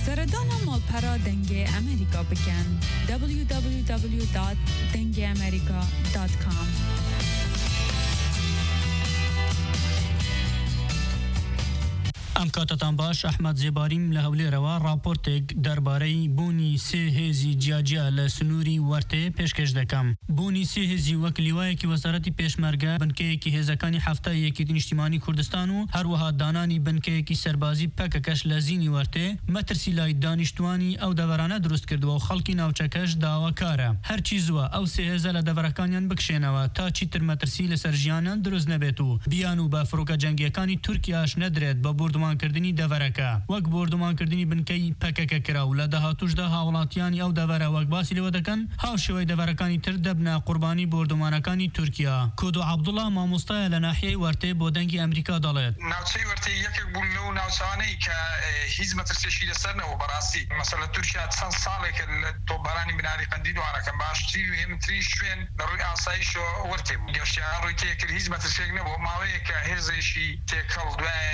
سردانا مالپرا دنگ امریکا بکن www.dengeamerica.com. ام کاتتان باش احمد زیباریم لهولی روا راپورتک درباره بونی سه هزی جاجا لسنوری ورته پیشکش دکم. بونی سه هزی وکلیوای کی وزارتی پیشمرگه بنکه کی هزکانی هفته یکی دین اجتماعی کردستانو هر وها دانانی بنکه کی سربازی پککش لزینی ورته مترسیلای دانشتوانی او دورانه درست کرد و خلکی ناوچکش داواکاره. هر چیزوا او سه هزل دورکانیان بکشینوا تا چی تر مترسیل سرجیانان درست نبیتو. بیانو با فروک جنگیکانی ترکیاش ندرد با بردمان کردنی دورکه وک بردمان کردنی بنکی پکک کراو لدهاتوش ده هاولاتیانی او دوره وک باسی لودکن هاو شوی دورکانی تر دبنا قربانی بردمانکانی ترکیه کودو عبدالله ماموستا لناحیه ورته بودنگی امریکا دالت ناوچه ورته یک بولو ناوچانه که هیز مترسیشی لسرنه و براسی مثلا ترکیه چند ساله که تو برانی بناری قندیدو آنکن باشتری و هم تریشوین نروی آسایش ورته گوشتیان روی تیکر هیز مترسیش نبو ماوی که هزشی تیکل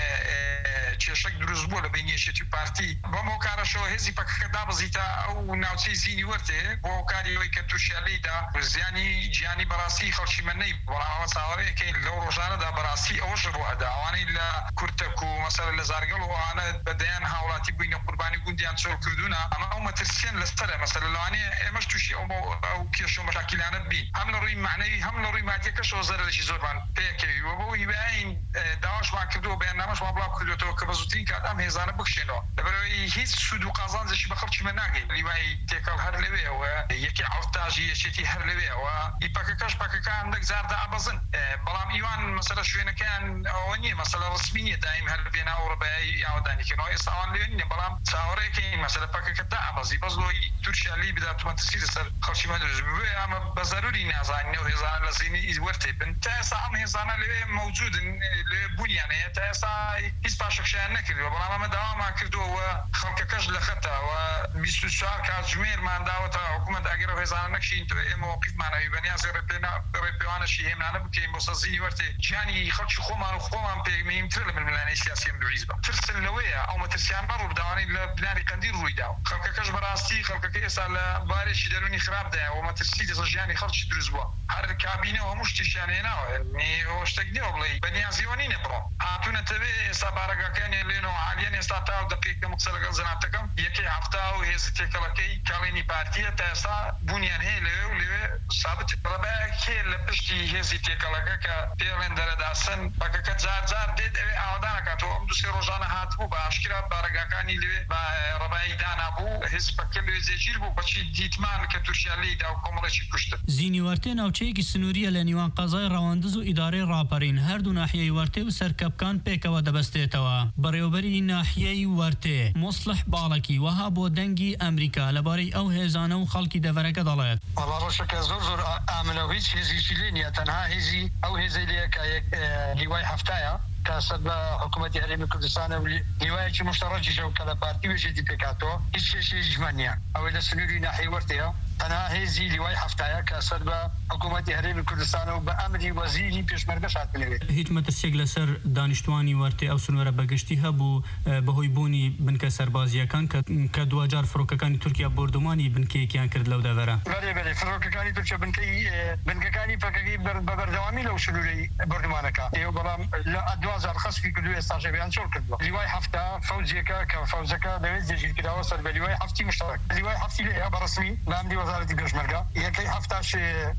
چشک دروز بوده بینیشتی پارتی با موکارشو هزی پک دابزیتا او ناوچه زینی ورته با کاریوی که توشیالی دا زیانی جیانی براسی خلشی من نی ولی مسائله که لو روزانه دا براسی اوش رو ادا وانی ل کرتکو مثلا لزارگل و آن بدیان حالاتی بین قربانی گوندیان شو کردونا اما او مترسین لستره مثلا لانی امش توشی او کیشو مشاکلانه بین هم لروی معنوی هم لروی مادی کشو زرلشی زوربان پیکی و بو یبین داش ما کردو بیانامش ما بلا کردو تو كبزوتين كادام هزانه بخشينو دبري هيز سودو قازان زي بخرج مناقي لواي تيكل هر لوي و يكي عفتاجي يشتي هر لوي و يبككش بككا عندك زاردا ابزن بلام ايوان مثلا شوينا كان اوني مثلا رسميه دائم هر بينا اوروباي يعوداني كنو يساون لين بلام ساوريكي مثلا بككا دا ابزي بزلو تركيا لي بدا تمتسير سر خرج مدرج اما بزروري نازان نو هزانه لزيني ورتي بنت سام هزانه لوي موجود لبنيانه تاسا هيس شان نكري والله ما دوام كردو وخلقكش لخطا و24 كاجمير ما دعوت حكومه اگر هزار نكشين تو موقف معنوي بني از ريبيوانا شي هم انا بكي مصزيني ورتي جاني خلق خوما بيميم ترل من الاني سياسي من الحزب ترسل لويه او مترسيان مرو بدواني لبناني قندير رويدا خلقكش براستي خلقك اسال بارش دروني خراب ده ومترسي جاني خلق درزوا هر كابينه ومش تشانينا ني واشتقني والله بني ازيوني نبرو هاتونا تبي صبارك كان لينو عاليا استطاعوا دقيقة مقصلة زناتكم يكي عفتا وهذه تكلكي كاليني بارتية تاسا بنيان هي لو ثابت ربا كي لبشتي هذه تكلكا كبيرن درداسن بكا زار ديد اودانا كاتو ام دوسي روزانا هاتبو باشكرا بارغاكاني لو ربا ايدان ابو هز بكل زيجير بو بچي ديتمان كتوشالي دا كومرشي كشت زيني ورته ناوچه کی سنوریه لنیوان قضای رواندز و اداره راپرین هر دو ناحیه ورته و سرکبکان پیکوا دبستیتوا بريوبري ناحية ورته مصلح بالكي وها بودنجي أمريكا لباري أو هزانة وخلقي دفرك ضلات والله روشك زور عملويش هزي شلينيا تنها هزي أو هزي ليك لواي حفتايا كسب حكومة هرم كردستان ولواي مشترك جو كذا بارتي وجدي بكاتو إيش جمانيا أو إذا سنوري ناحية ورته تنها هزي لواي حفتايا كسب حكومة هرم كردستان وبأمري وزيري بيشمرك شات منه هيت مترسيق لسر دانشتواني ورته أو سنورة بقشتيها بو بهوي بوني بنك سربازيا كان كدواجار فروكا كان تركيا بوردماني بنكي كان كرد لو دافرا بله فروكا كان تركيا بنكي كان فكري ببردوامي لو سنوري بوردمانكا يو بلام لا دوازار خصفي كدو استاجي بيان شول كدو لواي حفتا فوزيكا كفوزكا دوز يجي كده وصل بلواي حفتي مشترك لواي حفتي لها برسمي بامدي وزارة بيشمركا يكي حفتاش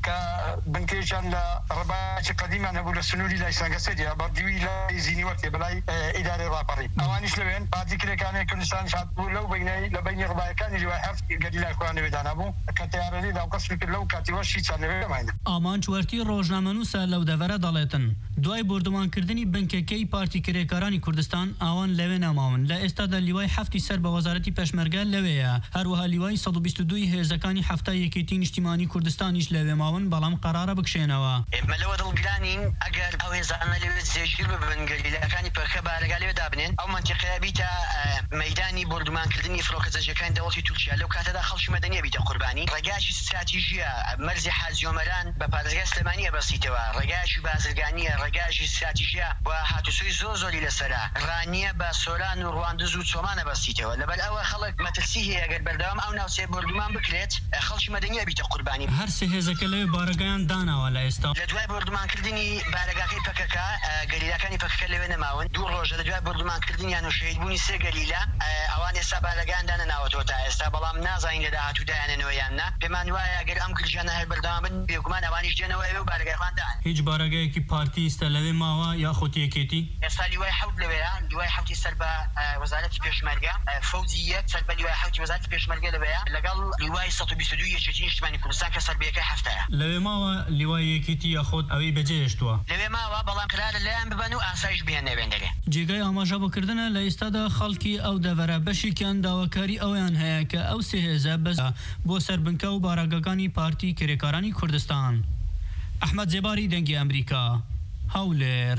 كبنكي كان رباش قديما انا بقول السنوري لا يسانغسديا بردوي لا يزيني وقت بلاي اداره رابري اوانيش لوين بعد كده كان كردستان شاد لو بين رباي كان اللي حفت قال لي اخواني بدانابو كتيارني دا قسم لو كاتيوشي ثاني معنا امان چورتي روزنامه‌نووس لو دەڤەرە دەڵێتن دوای بردومانکردنی بنکەکەی پارتی کرێکارانی کوردستان ئاوان لەوێ ناماون لە ئێستادا لیوای هەفتی سەر بە وەزارەتی پێشمەرگە لەوەیە هەروەها لیوای 122 هێزەکانی هەفتە یەکێتی نیشتیمانی کوردستانیش لەوێ ماون بەڵام قەرارە بکشێنەوە. ئێمە لەوە دڵگرانین ئەگەر ئەو هێزانە لەوێ جێگیر ببن گەلیلەکانی پەرخە بارەگا لەوێ دابنێن ئەو منتیقەیە بیتە مەیدانی بردومانکردنی فڕۆکەزەجەکانی دەوڵەتی تورکیا لەو کاتەدا خەڵکی مەدەنیە بیتە قوربانی. ڕێگایەکی استراتیژیە مەرزی حاجیۆمەران بە پارێزگای سلێمانی ئەبەستیتەوە، ڕێگایەکی بازرگانیە، ڕێگایەکی استراتیژیە و هاتووسوی زۆری لەسەرا ڕانیە بە سۆران و ڕواندز و چۆمان ئەبەستیتەوە. لەبەر ئەوە خەڵک مەترسی هەیە ئەگەر بەردەوام ئەو ناوچەیە بردومان بکرێت خەڵکی مەدەنیە بیتە قوربانی. هەر سێ هێزەکە لەوێ بارەگایان داناوە لە ئێستا. لە دوای بردومانکردنی بارەگاکەی پەکەکە گەلیلەکانی پەکەکە لەوێ نەماون، 2 ڕۆژە لە دوای بردومانکردنیان و شەهیدبوونی 3 گەلیلە ئەوان ئێستا بارەگایان دانەناوەتەوە تا ئێستا، بەڵام نازانین لە داهاتوودایانەوە یان نا. پێمان وایە ئەگەر ئەم گرژانە هەر بەردەوام بن بێگومان ئەوانیش دێنەوە ئێوە و بارەگایان دان. هیچ بارەگایەکی پارتی ئێستا لەوێ ماوە یاخود یەکێتی؟ ئێستا لیوای حەوت لەوەیە، لیوای حەوتی سەر بە وەزارەتی پێشمەرگە، فەوزی 1 سەر بە لیوای حەوتی وەزارەتی پێشمەرگە لەوەیە لەگەڵ لیوای 122 یەکێتی نیشتیمانی کوردستان کە سەر بە یەکەی هەفتەیە. لەوێ ماوە لیوای یەکێتی یاخود ئەوەی بەجێهێشتووە؟ لەوێ ماوە بەڵام قرارە لەیان ببەن و ئاسایش بێن نەوێندەرێ. جێگای ئاماژەبووکردنە لە ئێستادا خەڵکی ئەو دەڤەرە بەشێکیان داواکاری ئەویان هەیە کە ئەو سێ هێزە بەس بۆ سەربنکە و بارەگەکانی پارتی کرێکارانی کوردستان. ئەحمەد زێباری دەنگی ئەمریکا، هەولێر.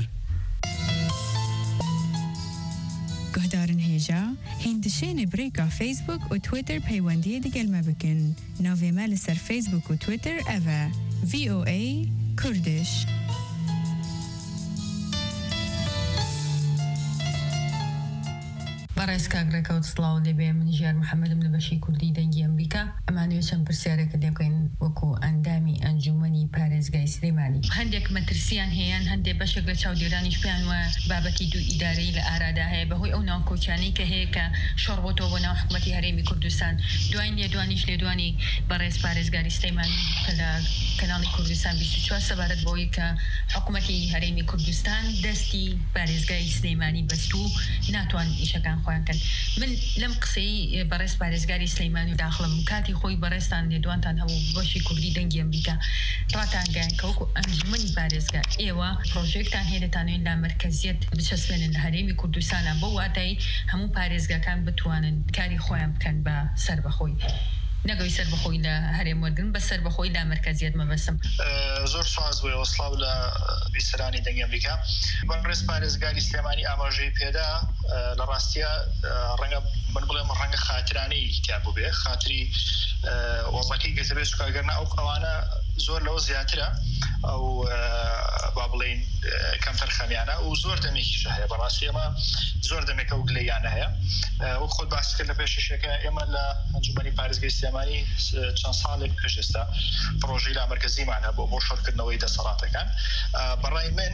گهدارن هێژە هێندشێنێ برێکا فیسبوک و تویتر پەیوەندیە دیگەلمە بکن. ناوێمە لەسەر فیسبوک و تویتر ئەڤە VOA کوردش. بەڕێز کاگرەکەوت سڵاو لێبێ، من ژیار محەممەدم لە بەشی کوردی دەنگی ئەمریکا. ئەمانوێ چەند پرسیارێکە دەکەین وەکو ئەندامی ئەنجومەنی پارێزگای سلێمانی. هەندێک مەترسیان هەیەن، هەندێک بەشێک لە چاودێرانیش پێیان وە بابەتی دوو ئیدارەی لە ئارادا هەیە بەهۆی ئەو ناوکۆچانەی کە هەیە کە شۆڕبۆتەوە بۆ ناو حکوومەتی هەرێمی کوردستان. دوای لێدوانیش لێدوانی بەڕێز پارێزگاری سلێمانی کە لە کەناڵی کوردستان 24 سەبارەت بۆی کە حکوومەتی هەرێمی کوردستان دەستی پارێزگای سلێمانی بەست و ناتوان ئیشەکان خۆیان کەن. من لەم قسەی بەڕێز پارێزگاری سلێمانی و داخڵم کاتی خۆی بەڕێستان لێدوانتان هەبوو بەشی کوردی دەنگی ئەمریکا ڕاتانگەیان کە وەکو ئەنجومەنی پارێزگا ئێوە پرۆژێکتان هەیە دەتانوێن لا مرکزیەت بچەسپێنن لە هەرێمی کوردستانە بۆ واتای هەموو پارێزگاکان بتوانن کاری خۆیان بکەن بە سەر بەخۆی، نەگەوی سەر بەخۆی لە هەرێم وەرگن بە سەر بەخۆی لا مرکزیەت مەبەستم. زۆر سواز بووە وەسڵاو لە بیسەرانی دەنگی ئەمریکا. بەڕێز پارێزگاری سلێمانی ئاماژەی پێدا لە ڕاستیە ڕەنگە من بڵێم ڕەنگە خاترانەی تیا بوو بێ، خاتری وەڵەکەی گەتەبێت چکارگەرنە ئەو ئەوانە زۆر لەوە زیاترە ئەو با بڵێن کەمتەر خەمیانە و زۆر دەمێکیش هەیە. بەڕاستی ئێمە زۆر دەمێکە و گلەیانە هەیە. وەک خۆت باس کرد لە پێشەکە ئێمە لە ئەنجومەنی پارێزگای سلێمانی چەند ساڵێک پێش ئێستا پرۆژەی لامەرکەزیمان هەبوو بۆ شۆڕکردنەوەی دەسەڵاتەکان. بەڕای من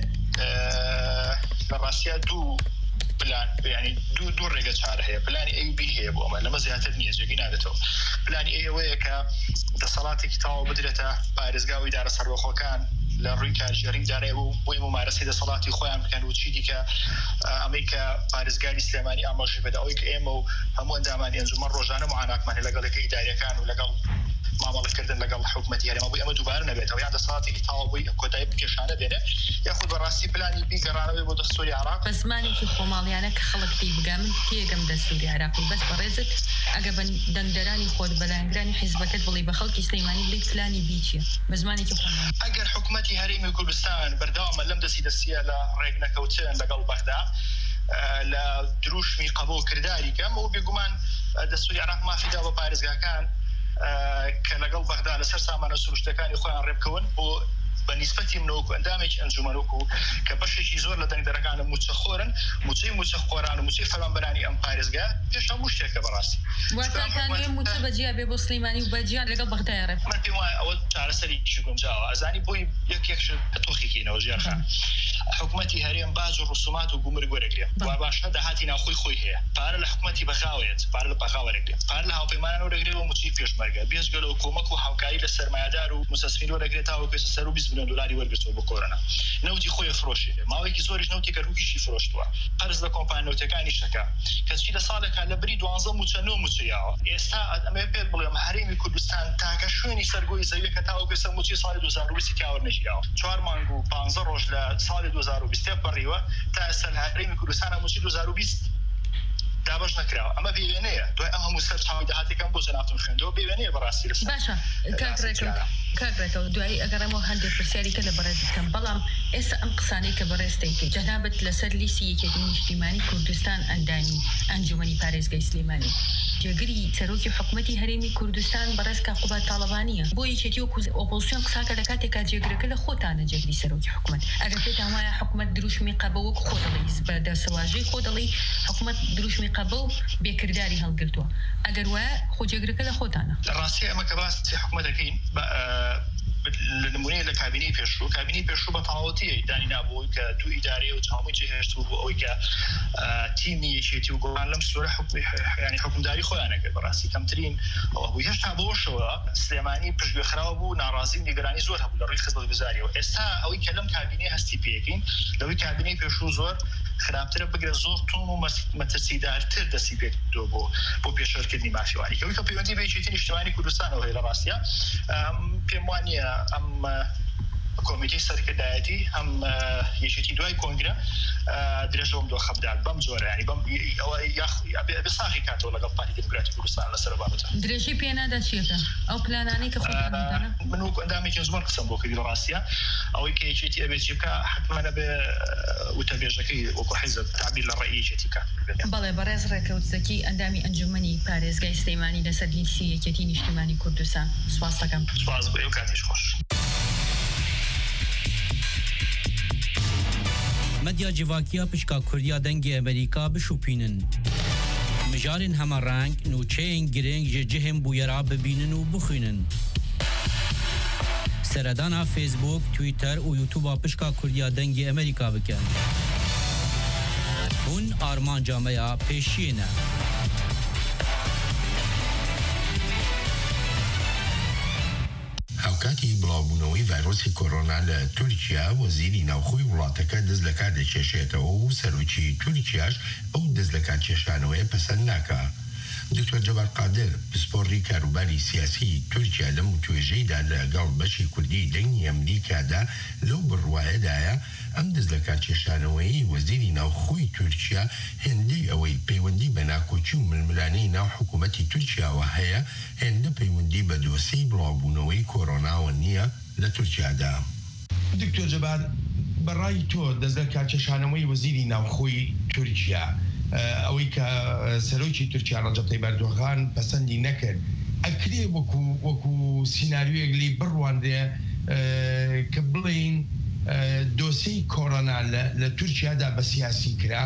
لە ڕاستیە دوو پلان، ینی دوو ڕێگە چارە هەیە. پلانی A و B هەیە بۆ ئەمە، لەمە زیاتر نییە، جێگی نادێتەوە. پلانی A ئەوەیە کە دەسەڵاتێکی تاوا بدرێتە پارێزگا و ئیدارە سەربەخۆکان لە ڕووی کارژێری دارێ و بۆی ممارەسەی دەسەڵاتی خۆیان بکەن و چی دیکە ئەمریکا پارێزگاری سلێمانی ئاماژەی بەدا ئەوەی کە ئێمە و هەموو ئەندامانی ئەنجومەن ڕۆژانە معاناتمان هەیە لەگەڵەکەی ئیداریەکان و لەگەڵ مامەڵەکردن لەگەڵ حکوومەتی هەرێمە بۆی ئەمە دووبارە نەبێتەوە، یان دەسەڵاتێکی تاوا بووی کۆتایی بکێشانە بێنێ، یاخود بەڕاستی پلانی B گەڕانەوەی بۆ دەستوری عێراق بە زمانێکی خۆماڵیانە کە خەڵک پێی بگا. من تێگەم دەستوری عێراقی بەس بەڕێزت ئەگە بە دەنگدەرانی خۆت بەلایەنگرانی حیزبەکەت بڵێ بە خەڵکی سلێمانی بڵێ پلانی B چییە بە زمانێکی خۆماڵی. ئەگەر حکوومەتی هەرێمی کوردستان بەردەوامە لەم دەستە لە ڕێک نەکەوتن لەگەڵ بەغدا لە دروشمی قبول کردداری کەم و بێگومان دەستوری عێراق مافیدا بە پارێزگاکان کە لەگەڵ بەغدا لەسەر سامانە سروشتەکانی خۆیان ڕێبکەون بۆ بە نیسبەتی منەوەکو ئەندامێکی ئەنجومەنوەکو کە بەشێکی زۆر لە دەنگدەرەکانە موچەخۆرن، موچەخۆران و موچەی فەرمانبەرانی ئەم پارێزگا پێش هەموو شتێکە بەڕاستی واتانوێ موچە بەجیا بێ بۆ سلێمانی و بەجیان لەگەڵ بەغدای ڕێب. من پێم وایە ئەوە چارەسەریی گونجاوە. ئەزانی بۆی یەکێک تۆخێکینەوە ژێرخان حکوومەتی هەرێم باج و ڕسومات و گومرگ وەرەگرێ و باشە داهاتی ناوخۆی خۆی هەیە، پارە لە حکوومەتی بەخاوێت، پارە لە بەخاو وەرەگرێت، پارە لە هاوپەیمانان وەرەگرێت و موچەی پێشمەرگە بێجگە لەو کۆمەک و هاوکاری لە سەرمایه‌دار و مستەثمرین وەرەگرێتەوە و پێش سەر و 20 ملیۆن دلاری وەرگرتەوە بۆ کۆرۆنا. نەوتی خۆی فرۆشی ماوەیەکی زۆریش نەوتی کە ڕوویشی فرۆشتووە، قەرز لە کۆمپانیا نەوتەکانی شەکە کەچی لە ساڵێکە لە بری 12 موچە 9 موچەیەوە. ئێستا ئەمە پێت بڵێم هەرێمی کوردستان تاکە شوێنی سەرگۆی زەویە کە تاوە پێسە موچی ساڵی 2020 تیاوە نەژیراوە. 4 مانگ و 15 ڕۆژ لە ساڵی 2020 پەڕیوە تا ئێستا لە هەرێمی کوردستان موچی 2020 کتابش نکراوە ئەمە بێوێنەیە دوای ئەم هەموو سەر چاوی داهاتێکم بۆ جەنابتم خوێندەوە بێوێنەیە بەڕاستی لەسەر باشە کاکڕێکەوە دوایی ئەگەڕێمەوە هەندێک پرسیاریکە لە بەڕێز بکەم بەڵام ئێستا ئەم قسانەی کە بەڕێستەیکە جەنابەت لەسەر لیستی یەکێتی نیشتیمانی کوردستان ئەندامی ئەنجومەنی پارێزگای سلێمانی جێگری سەرۆکی حکوومەتی هەرێمی کوردستان بەڕێز کاقوبات تاڵەبانیە بۆ یەکێتی وەکو ئۆپۆزیسیۆن قساکە لە کاتێکا جێگرەکە لە خۆتانە جێگری سەرۆکی حکوومەت ئەگەر پێتان وایە حکوومەت دروشمی قەبە وەکو خۆ دەڵێ بە دەسەواژەی خۆ دەڵێ حکوومەت دروشمی قەبە و بێکردداری هەڵگرتووە ئەگەر وایە خۆ جێگرەکە لە خۆتانە ڕاستی ئەمە کە باسی حکوومەت دەکەین نمونەیە لە کابینەی پێشوو بە تەواوەتی دانی نابووی کە دوو ئیدارەیە و هەمووی جێهێشتوو بۆ ئەوەی کە تیمی یەکێتی و گۆڕان لەم سوورە ینی حکومداری خۆیانەکرد بەڕاستی کەمترین ئەوە هێشتا بۆشەوە سلێمانی پشتگوێخراوە بوو ناڕازی و نیگەرانی زۆر هەبوو لە ڕووی خزمەتگوزاریەوە ئێستا ئەوەی کە لەم کابینەی هەستی پێکەین لەوەی کابینەی پێشوو زۆر خراپترە بگرە زۆر تون و مەترسیدارتر دەستی پێکردووە بۆ پێشەرکردنی مافیوانی کەوەی کە پەیوەندی بە یەکێتی نیشتیمانی کوردستانەوە هەیە لە ڕاستیە پێم وانە ئەم کۆمیتی سەرکردایەتی ئەم یەکێتی دوای کۆنگرە درێژەوەم دۆ خەبدار بەم جۆرە ینی بە ساغی کاتەوە لەگەڵ پارتی دموکراتی کوردستان لەسەر بابەتە درێژی پێنادا چێتە ئەو پلانانەی کە خۆتانە من وەکو ئەندامێکی زۆر قسەم بۆ کردی لە ڕاستیە ئەوەی کە یەکێتی ئەبێت چی بکە حتمانە بێ وتەبێژەکەی وەکو حیزب تعبیر لە ڕێی یەکێتی بکات بەڵێ بەڕێز ڕێکەوتزەکی ئەندامی ئەنجومەنی پارێزگای سلێمانی لەسەر لیستی یەکێتی نیشتیمانی کوردستان سوپاس دەکەم سوپاس بۆ ئێوە کاتیش خۆش مدیا جواکیا پشکا کوردیا دنگی امریکا بشوپینن مجارن همه رنگ نوچهین گرنگ جهم بویرا ببینن و بخوینن سردانا فیسبوک تویتر و یوتیوب پشکا کوردیا دنگی امریکا بکن هون آرمان جامعه پیشینه هاوکاتی بڵاوبوونەوەی ڤایرۆسی کۆرۆنا لە تورکیا وەزیری ناوخۆی وڵاتەکە دەست لە کار دەکێشێتەوە و سەرۆکی تورکیاش ئەو دەست لە کار کێشانەوەیە پەسەند ناکا. دکتۆر جەبار قادر پسپۆڕی کاروباری سیاسی تورکیا لەم توێژەیدا لەگەڵ بەشی کوردی دەنگی ئەمریکادا لەو بڕواایەدایە ئەم دەست لە کار کێشانەوەی وەزیری ناوخۆی تورکیا هێندەی ئەوەی پەیوەندی بە ناکۆچی و ململانەی ناو حکوومەتی تورکیاوە هەیە هێندە پەیوەندی بە دۆسەی بڵاوبوونەوەی کۆرۆناوە نییە لە تورکیادا. دکتۆر جەبار بەڕای تۆ دەست لە کار کێشانەوەی وەزیری ناوخۆی تورکیا ئەوەی کە سەرۆکی تورکیا ڕەجەب تەیب ئەردۆغان پەسەندی نەکرد ئەکرێ وەکو سیناریۆیەک لی بڕواندێ کە بڵین دۆسەی کۆرۆنا لە تورکیادا بە سیاسی کرا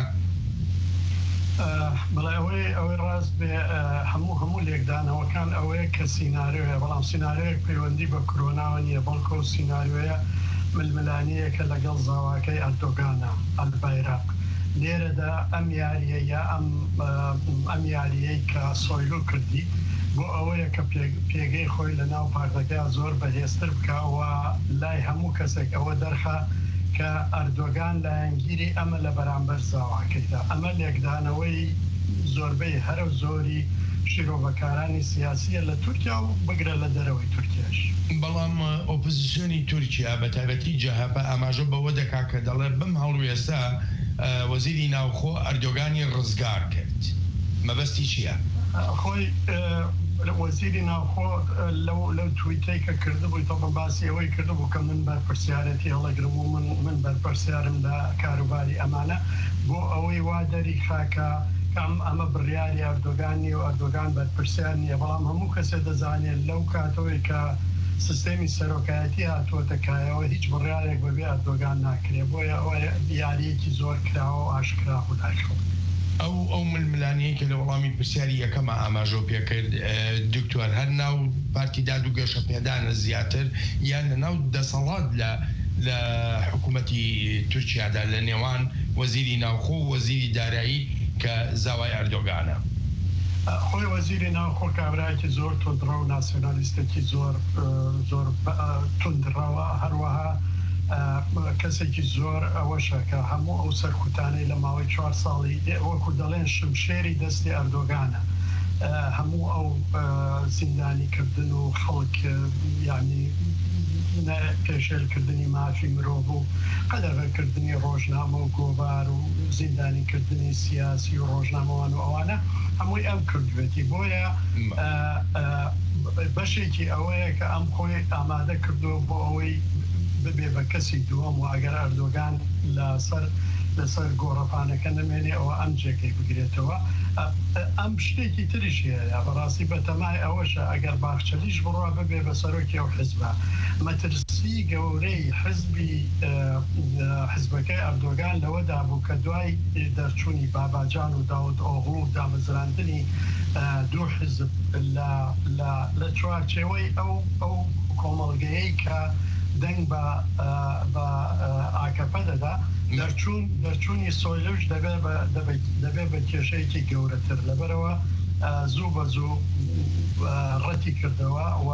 بەڵێ ئەوەی ڕاست بێ هەموو لێکدانەوەکان ئەوەیە کە سیناریۆیە بەڵام سیناریۆیەک پەیوەندی بە کۆرۆناوە نییە بەڵکو سیناریۆیە ململانەیە کە لەگەڵ زاواکەی ئەردۆغانە ئەلبایراق لێرەدا ئەم یاریە یا ئەم یاریەی کە سۆیلو کردی بۆ ئەوەیە کە پێگەی خۆی لە ناو پارتەکە زۆر بەهێزتر بکەوە لای هەموو کەسێک ئەوە دەرخە کە ئەردۆغان لایەنگیری ئەمە لە بەرامبەر زاواکەیدا ئەمە لێکدانەوەی زۆربەی هەرە زۆری شیرۆڤەکارانی سیاسیە لە تورکیا و بگرە لە دەرەوەی تورکیاش. بەڵام ئۆپۆزیسیۆنی تورکیا بە تایبەتی جەهەپە ئاماژە بەوە دەکا کە دەڵێ بم هەڵوێستا وەزیری ناوخۆ ئەردۆغانی ڕزگار کرد. مەبەستی چییە؟ خۆی وەزیری ناوخۆ لەو تویتەی کە کردبووی تۆ باسی ئەوەی کردبوو کە من بەرپرسیارەتی هەڵەگرم و من بەرپرسیارم لە کاروباری ئەمانە بۆ ئەوەی وا دەری خاکە ئەمە بڕیاری ئەردۆغانی و ئەردۆغان بەرپرسیار نییە بەڵام هەموو کەسێ دەزانێت لەو کاتەوەی کە سیستەمی سەرۆکایەتی هاتووەتەکایەوە هیچ بڕیارێک بەبێ ئەردۆغان ناکرێت بۆیە ئەوە دیارەیەکی زۆر کراوە و ئاشکرا و داخڵ. ئەو ململانەیە کە لە وەڵامی پرسیاری یەکەمە ئاماژۆ پێکرد دکتۆر هەر ناو پارتی داد و گەشە پێدانە زیاتر یان لە ناو دەسەڵات لە حکوومەتی تورکیادا لە نێوان وەزیری ناوخۆ و وەزیری دارایی کە زاوای ئەردۆغانە. خۆی وەزیری ناوخۆ کابراایەکی زۆر تندڕە و ناسیۆنالیستێکی زۆر تندڕەوە هەروەها کەسێکی زۆر ئەوەشە کە هەموو ئەو سەرکوتانەی لە ماوەی 4 ساڵی وەکو دەڵێن شمشێری دەستی ئەردۆغانە هەموو ئەو زیندانیکردن و خەڵک ینی پێشێلکردنی مافی مرۆڤ و قەدەغەکردنی ڕۆژنامە و گۆبار و زیندانیکردنی سیاسی و ڕۆژنامەوان و ئەوانە هەمووی ئەم کردوێتی بۆیە بەشێکی ئەوەیە کە ئەم خۆی ئامادە کردو بۆ ئەوەی ببێ بە کەسی دووەم و ئەگەر ئەردۆگان لەسەر گۆڕەپانەکە نمێنێ ئەوە ئەم جێگەی بگرێتەوە ئەم شتێکی تریش هەیە بەڕاستی بەتەمای ئەوەشە ئەگەر باخچەلیش بڕوا ببێ بە سەرۆکی ئەو حزبە مەترسی گەورەی حزبەکەی ئەردۆگان لەوەدا بوو کە دوای دەرچوونی باباجان و داود ئۆغڵ و دامەزراندنی دوو حزب لە چوارچێوەی ئەو کۆمەڵگەیەی کە دەنگ بە ئاکەپە دەدا دەرچوونی سۆیلوش دەبێ بە کێشەیەکی گەورەتر لەبەرەوە زوو بە زوو ڕەتی کردەوە و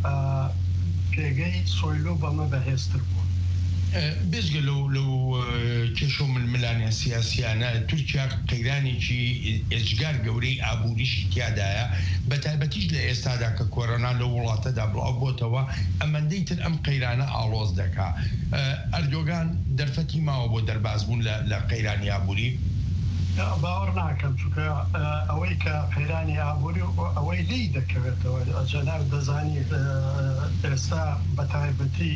پێگەی سۆیلو بەمە بەهێزتر بوو بێزگە لەو کێشە و ململانە سیاسیانە تورکیا قەیرانێکی ئێجگار گەورەی ئابووریشی تیادایە بە تایبەتیش لە ئێستادا کە کۆرۆنا لە وڵاتەدا بڵاو بۆتەوە ئەمەندەی تر ئەم قەیرانە ئاڵۆز دەکا ئەردۆگان دەرفەتی ماوە بۆ دەربازبوون لە قەیرانی ئابووری باوەڕ ناکەم چونکە ئەوەی کە قەیرانی ئابووری ئەوەی لی دەکەوێتەوە جەناب دەزانی ئێستا بە تایبەتی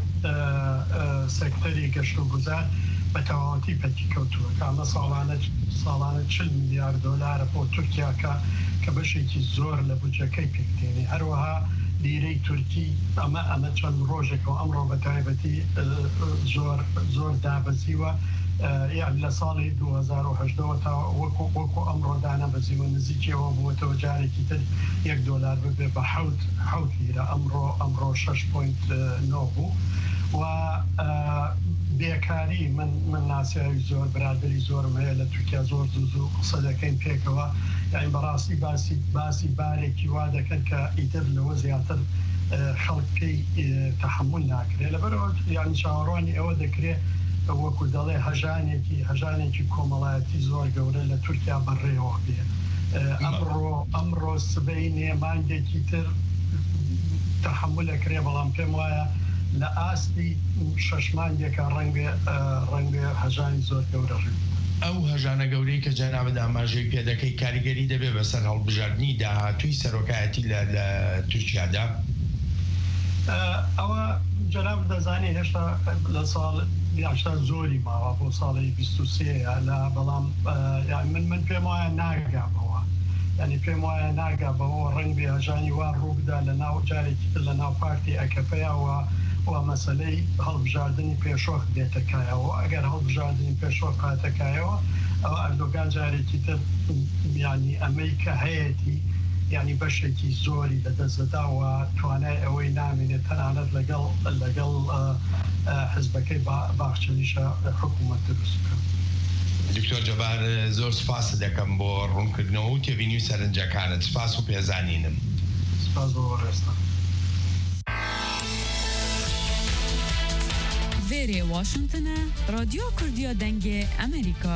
سەکتەری گەشت و گوزار بە تەواوەتی پەکی کەوتووە کە ئەمە ساڵانە 40 میلیارد دۆلارە بۆ تورکیا کە بەشێکی زۆر لە بودجەکەی پێکتێنی هەروەها لیرەی تورکی ئەمە چەند ڕۆژێکەوە ئەمڕۆ بە تایبەتی زۆر دابەزیوە یان لە ساڵی 2010 تا وەکو ئەمڕۆدانە بەزیوە نزیکەوە بووەتەوە جارێکی تر $1 ببێ بە حەوت لیرە ئەمڕۆ 6.9 بوو و بێکاری من ناسیاوی زۆر برادری زۆرم هەیە لە تورکیا زۆر زوو قسە دەکەین پێکەوە یعنی بەڕاستی باسی بارێکی وا دەکەن کە ئیتر لەوە زیاتر خەڵک پێی تەحمل ناکرێت لەبەرەوە یعنی چاوەڕوانی ئەوە دەکرێت وەکو دەڵێ هەژانێکی کۆمەڵایەتی زۆر گەورە لە تورکیا بەڕێوە بێ ئەمڕۆ سبەی نێمانگێکی تر تەحملەکرێ بەڵام پێم وایە لە ئاستی 6 مانگێکە ڕەنگە هەژانی زۆر گەورە ڕێ ئەو هەژانە گەورەی کە جەنابەت ئاماژەی پێدەکەی کاریگەری دەبێ بەسەر هەڵبژاردننی داهاتووی سەرۆکایەتی لە تورکیادا ئەوە جەناب دەزانی هێشتا لە ساڵ یاشتا زۆری ماوە بۆ ساڵی 23 لە بەڵام من پێم وایە ناگابەوە یعنی پێم وایە ناگابەوە ڕنگ بێ هەژانی وا ڕووبدا لە ناو جارێکی تر لە ناو پارتی ئەکەپەیەوە و مەسەلەی هەڵبژاردننی پێشۆخ دێتەکایەوە ئەگەر هەڵبژاردننی پێشۆخ هاتەکایەوە ئەوە ئەردۆگان جارێکی تر ینی ئەمەی کە هەیەی یعنی بەشێکی زۆری لەدەستداوە توانای ئەوەی نامێنێت تەنانەت لەگەڵ حزبەکەی باخچەلیشە حکوومەت دروست بکەن. دکتۆر جەبار زۆر سپاس دەکەم بۆ ڕوونکردنەوە و تێبینی و سەرنجەکانت سپاس و پێزانینم. سپاس بۆ ڕێستە. وێرێ واشنگتنە رادیۆ کوردیا دەنگێ ئەمریکا.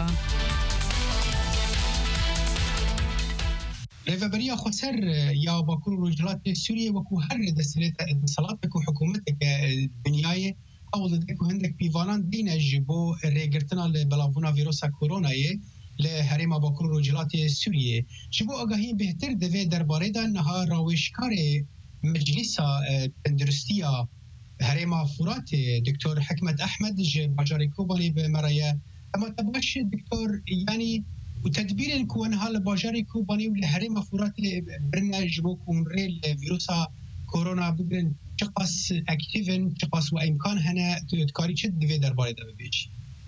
رێڤەبەریە خۆسەر یا باکوور و ڕۆژهەڵاتی سووریە وەکو هەر دەسێتە دەسەڵاتێک و حکوومەتێکە دنیایە ئەوڵ دەکە و هەندێک پیڤانان دینە ji بۆ رێگرتنا لە بەڵاوبوونا ڤیرۆسا کۆرۆنایە لە هەرێما باکوور و ڕۆژهەڵاتی سووریە ji بۆ ئاگاهی بهتر دەوێ دەربارەیدا نەها ڕاوێژکارێ مەجلیسا تەندروستیە هەرێما فوراتێ دکتۆر حکمت ئەحمەد ji باجارێ کۆبانێ بمەرەیە ئەمە تەباش دکتۆر ینی وتدبير كونها لباجاري كوباني ولهريما فورات برنامج بوكم ريل فيروسا كورونا بقرن شقاس اكتيفن شقاس وامكان هنا تكاري تشد دفي درباري دا ببيج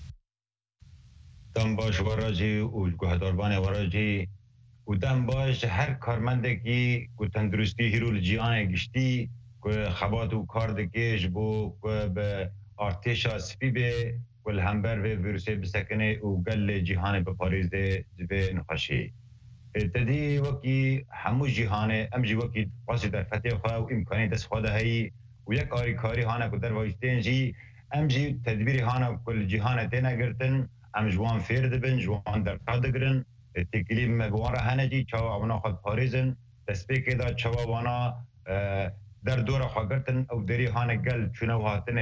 دم باش وراجي وجهداربان وراجي ودم باش هر کارمندکی کو تندرستی هیرو لجیان گشتی کو خبات و کار دکیش بو به ارتشا سپی به والهمبر و ویروس بسکنه و قل جهان بپاریز به نخشی تدی وکی همو جهان امجی وکی قاصد در فتح خواه و امکانی دست خواده هایی و یک کاری هانه که در وایستین جی امجی تدبیر هانه کل جهان تینا گرتن ام جوان فیرد بن جوان در قاد گرن تکلیم بوان رهانه جی چوا اونا خود پاریزن دست بیکی دا چوا وانا در دور خواه گرتن او دری هانه گل چونه و هاتنه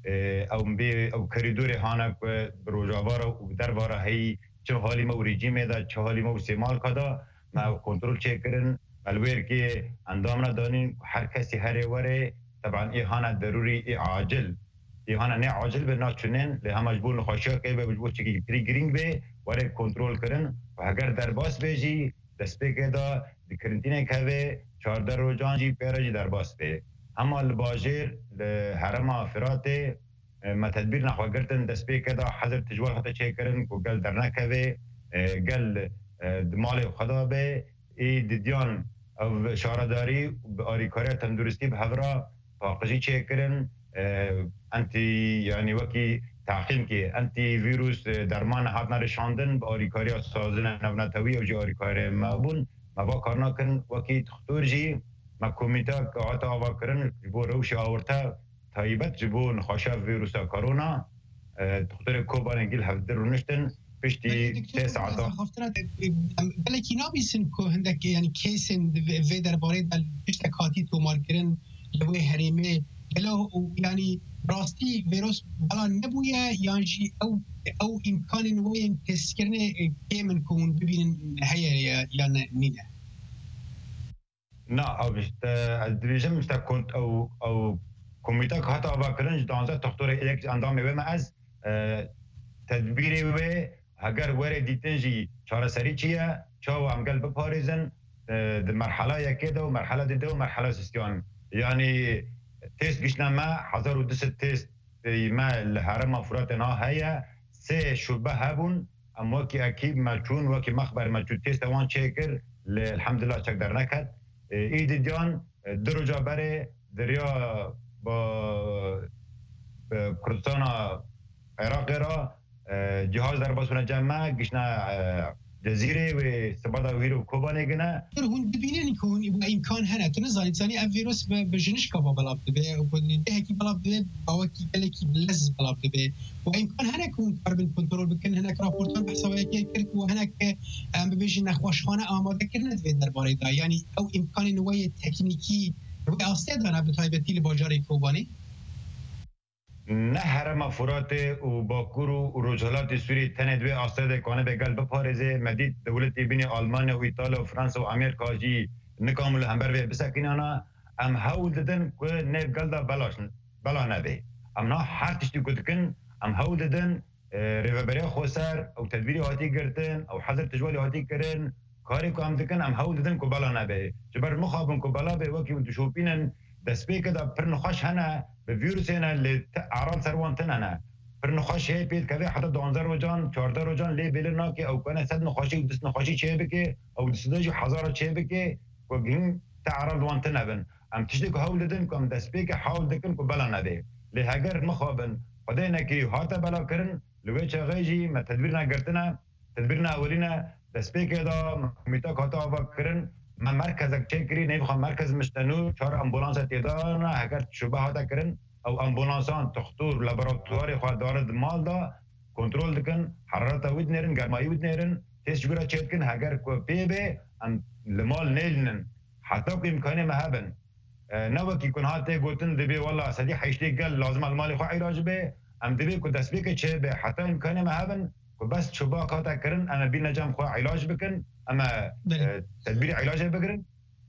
او کریدور هانک بروجاوارا و درباره هی چه حالی ما و رژیم دا چه حالی ما و سیمال کدا ما کنترل چه کرن الویر که اندامنا دانین هر کسی هر وره طبعا ایهانا ضروری عاجل ایهانا نه عاجل به ناچنن له مجبور نخوشا که به مجبور چکی پری گرینگ به وره کنترل کرن و اگر در باس بجی دسته که دا کرنتینه که 14 روزان جی پیراجی در باس به اما الباجر حرم فرات ما تدبیر نخوا گرتن دسته که دا حضر تجوال خطا چه کرن کو گل در نکوه گل دمال خدا به ای دیدیان او شارداری به آریکاری تندرستی به هورا پاقجی چه کرن انتی یعنی وکی تعقیم که انتی ویروس درمان هات نرشاندن به آریکاری سازن نونتوی و جی آریکاری مابون ما با کارنا کرن وکی تختور جی ما کمیتا که آتا آوا کرن جبو روش آورتا تایبت جبو نخواشا ویروسا کرونا تختور کوبان انگیل هفته رو نشتن پشتی 3 ساعتا بلکی نابیسن که هندک یعنی کیسن وی درباره دل پشت کاتی تومار کرن لوی حریمه بلا یعنی راستی ویروس بلا نبویه یعنی او امکان نوی تست کرنه که من کون ببینن هیا یا نینه نه او دریجم مشتا کنت او کمیتا که حتی آوا کرنج دانزه تختور ایک اندام ما از تدبیری و اگر وره دیتنجی چاره سری چیه چاو همگل بپاریزن در مرحله یکی دو مرحله دیده و مرحله سیستیان یعنی تست گشنه ما 1200 تست ما لحرم فرات نا هیا 3 شبه هبون اما وکی اکیب مچون وکی مخبر مچون تست وان چکر الحمدلله چک در نکد ایدی دیان دروجا بره دریا با کردستان عراق را جهاز در باسون جمع گشنا جزیره و سبادا ویرو کوبانه گنه هون ببینن که هون امکان هنه تو نزانید زانی او ویروس به جنش کبا بلاب دبه و هکی بلاب دبه باوکی گلکی بلز بلاب دبه و امکان هنه که هون کاربن کنترول بکن هنه که راپورتان بحثاوه که کرد و هنه که ببیجن نخواشخانه آماده کرنه دوی در باره دا یعنی او امکان نوی تکنیکی و آسته دانه به تایبتی لباجار کوبانی نه حرم فرات و باکور و رجالات سوری تنه دوی آسده کنه به گل بپارزه مدید دولت بین آلمان و ایتالیا و فرانسه و امریکا جی نکامل همبر و بسکنانا ام هاول ددن که نه گل دا بلا نبه ام نه هر تشتی کدکن ام هاول ددن ریوبری خوصر او تدبیری هاتی گرتن او حضر تجوالی هاتی کرن کاری که ام دکن ام هاول ددن که بلا نبه جبر مخابن که بلا به وکی و تشوپینن دست به که دا پر نخواش هنه به ویروس هنه لی اعراض سروانتن هنه پر نخواش هی پید که حتی 12 روزان 14 روزان لی بیلنا که او کنه 100 نخواشی و 200 نخواشی چه بکه او 200 هزار چه بکه و گیم تعرض وانتن هبن ام تشتی که حول ددن که ام دست به که حول دکن که بلا نده لی هگر مخابن خدای نکی هاتا بلا کرن لوی چه غیجی ما تدبیر نگرتنه تدبیر اولینه دست به که دا میتا که هاتا آوا کرن من مرکزک چه کری نمیخوام مرکز مشتنو 4 امبولانس تیدارنا اگر شبه هاتا کرن او امبولانسان تختور لابراتواری خواه دارد مال دا کنترول دکن حرارت وید نیرن گرمایی وید نیرن تیست جگورا چید کن اگر که پی بی ام لمال نیلنن حتی که امکانی مهبن نوکی کن هاته گوتن دبی والله صدی حیشتی گل لازم المالی خواه علاج بی ام دبی که دست بی که چه بی حتی امکانی مهبن که بس شبه هاتا کرن اما بی نجام خواه علاج بکن اما تدبیر علاج بگرن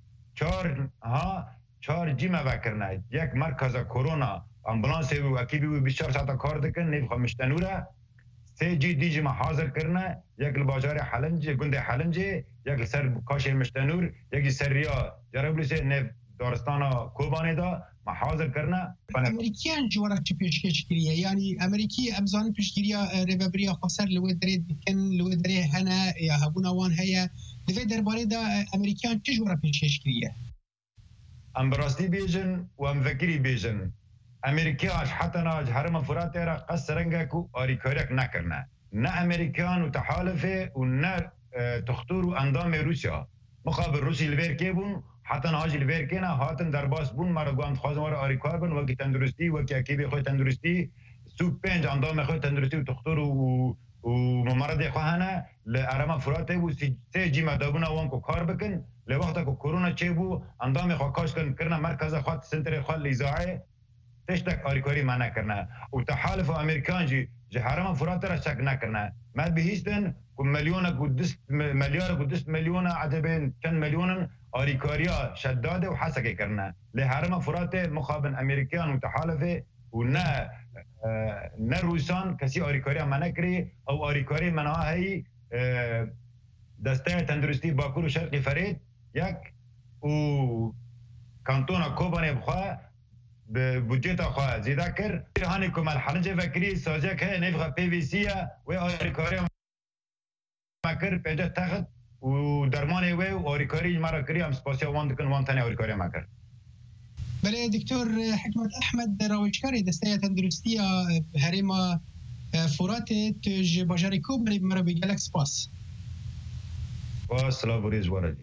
4 جیمه بکرنه یک مرکز کرونا امبولانس و اکیبی و 24 ساعت کار دکن نمیخوام مشتنوره 3 جی دی جیمه حاضر کرنه یک لباجار حلنج گند حلنج یک سر کاش مشتنور یک سر ریا جربلیس نف دارستانا کوبانه دا ما حاضر کرنه امریکیان جوارا چی پیشکش کریه یعنی امریکی امزان پیشگیریا ریوبریا خسر لوی دری دکن لوی دری هنه یا هبونا وان هیا لوی درباره دا امریکیان چی جوارا پیشکش کریه ام براستی بیجن و ام فکری بیجن امریکیاش حتی ناج حرم فرات را قص رنگه کو آریکارک نکرنه نه امریکان و تحالفه و نه تختور و اندام روسیا مقابل روسی لبیر که بون حتی ناج لبیر که نه حاتن در باس بون مرا گوند خوازم وارا آریکار بون وکی تندرستی وکی اکیبی خوی تندرستی سوپ 5 اندام خوی تندرستی و تختور و ممرد خواهنه لعرم فرات و 3 جیمه دابونا وان کو کار بکن لوقت کو کرونا چه بو اندام خو کاش کن کرنا مرکز خاط سنتر خال لیزاعه تشتك آریکاری ما نکرنا و تحالف امریکان جی حرم فرات را شک نکرنا ما بهیستن که ملیار کدست میلیون عدبین چند میلیون آریکاریا شداد و حسک کرنا لحرم فرات مخابن امریکان و تحالف و نه روسان کسی آریکاری ما نکری او آریکاری منها هی دسته تندرستی باکور و شرقی فرید یک و کانتون کوبانی بخواه بودجت خواه زیده کر هانی کمال حنجه فکری سازه که نفقه پی وی سی و آریکاری مکر پیجه تخت و درمانی و آریکاری مرا کری هم سپاسی وان دکن وان تانی آریکاری مکر. بله دکتر حکمت احمد راویچکاری دسته تندرستی هریما فرات تج باجاری کوبری مرا بگلک سپاس. با سلام بریز واردی.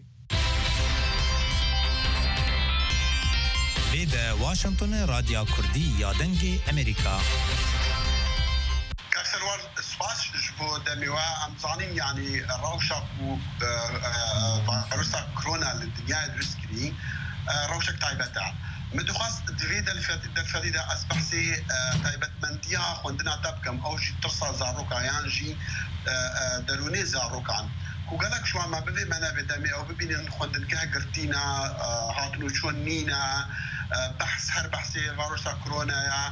به واشنطن رادیو کردی یادنگی امریکا. كسروار سباس جبو دميوا امزانين يعني روشك و فيروس كورونا للدنيا درسكري روشك تايبتا مدخص دفيد الفريدة أسبحسي تايبت منديا خوندنا تبكم أوجي ترصى زاروكا يانجي دروني زاروكان كوغالك شو ما ببي منا بدمي أو ببين خوندن كه قرتينا هاتنو شون نينا بحث هر بحثي فيروس كورونا يا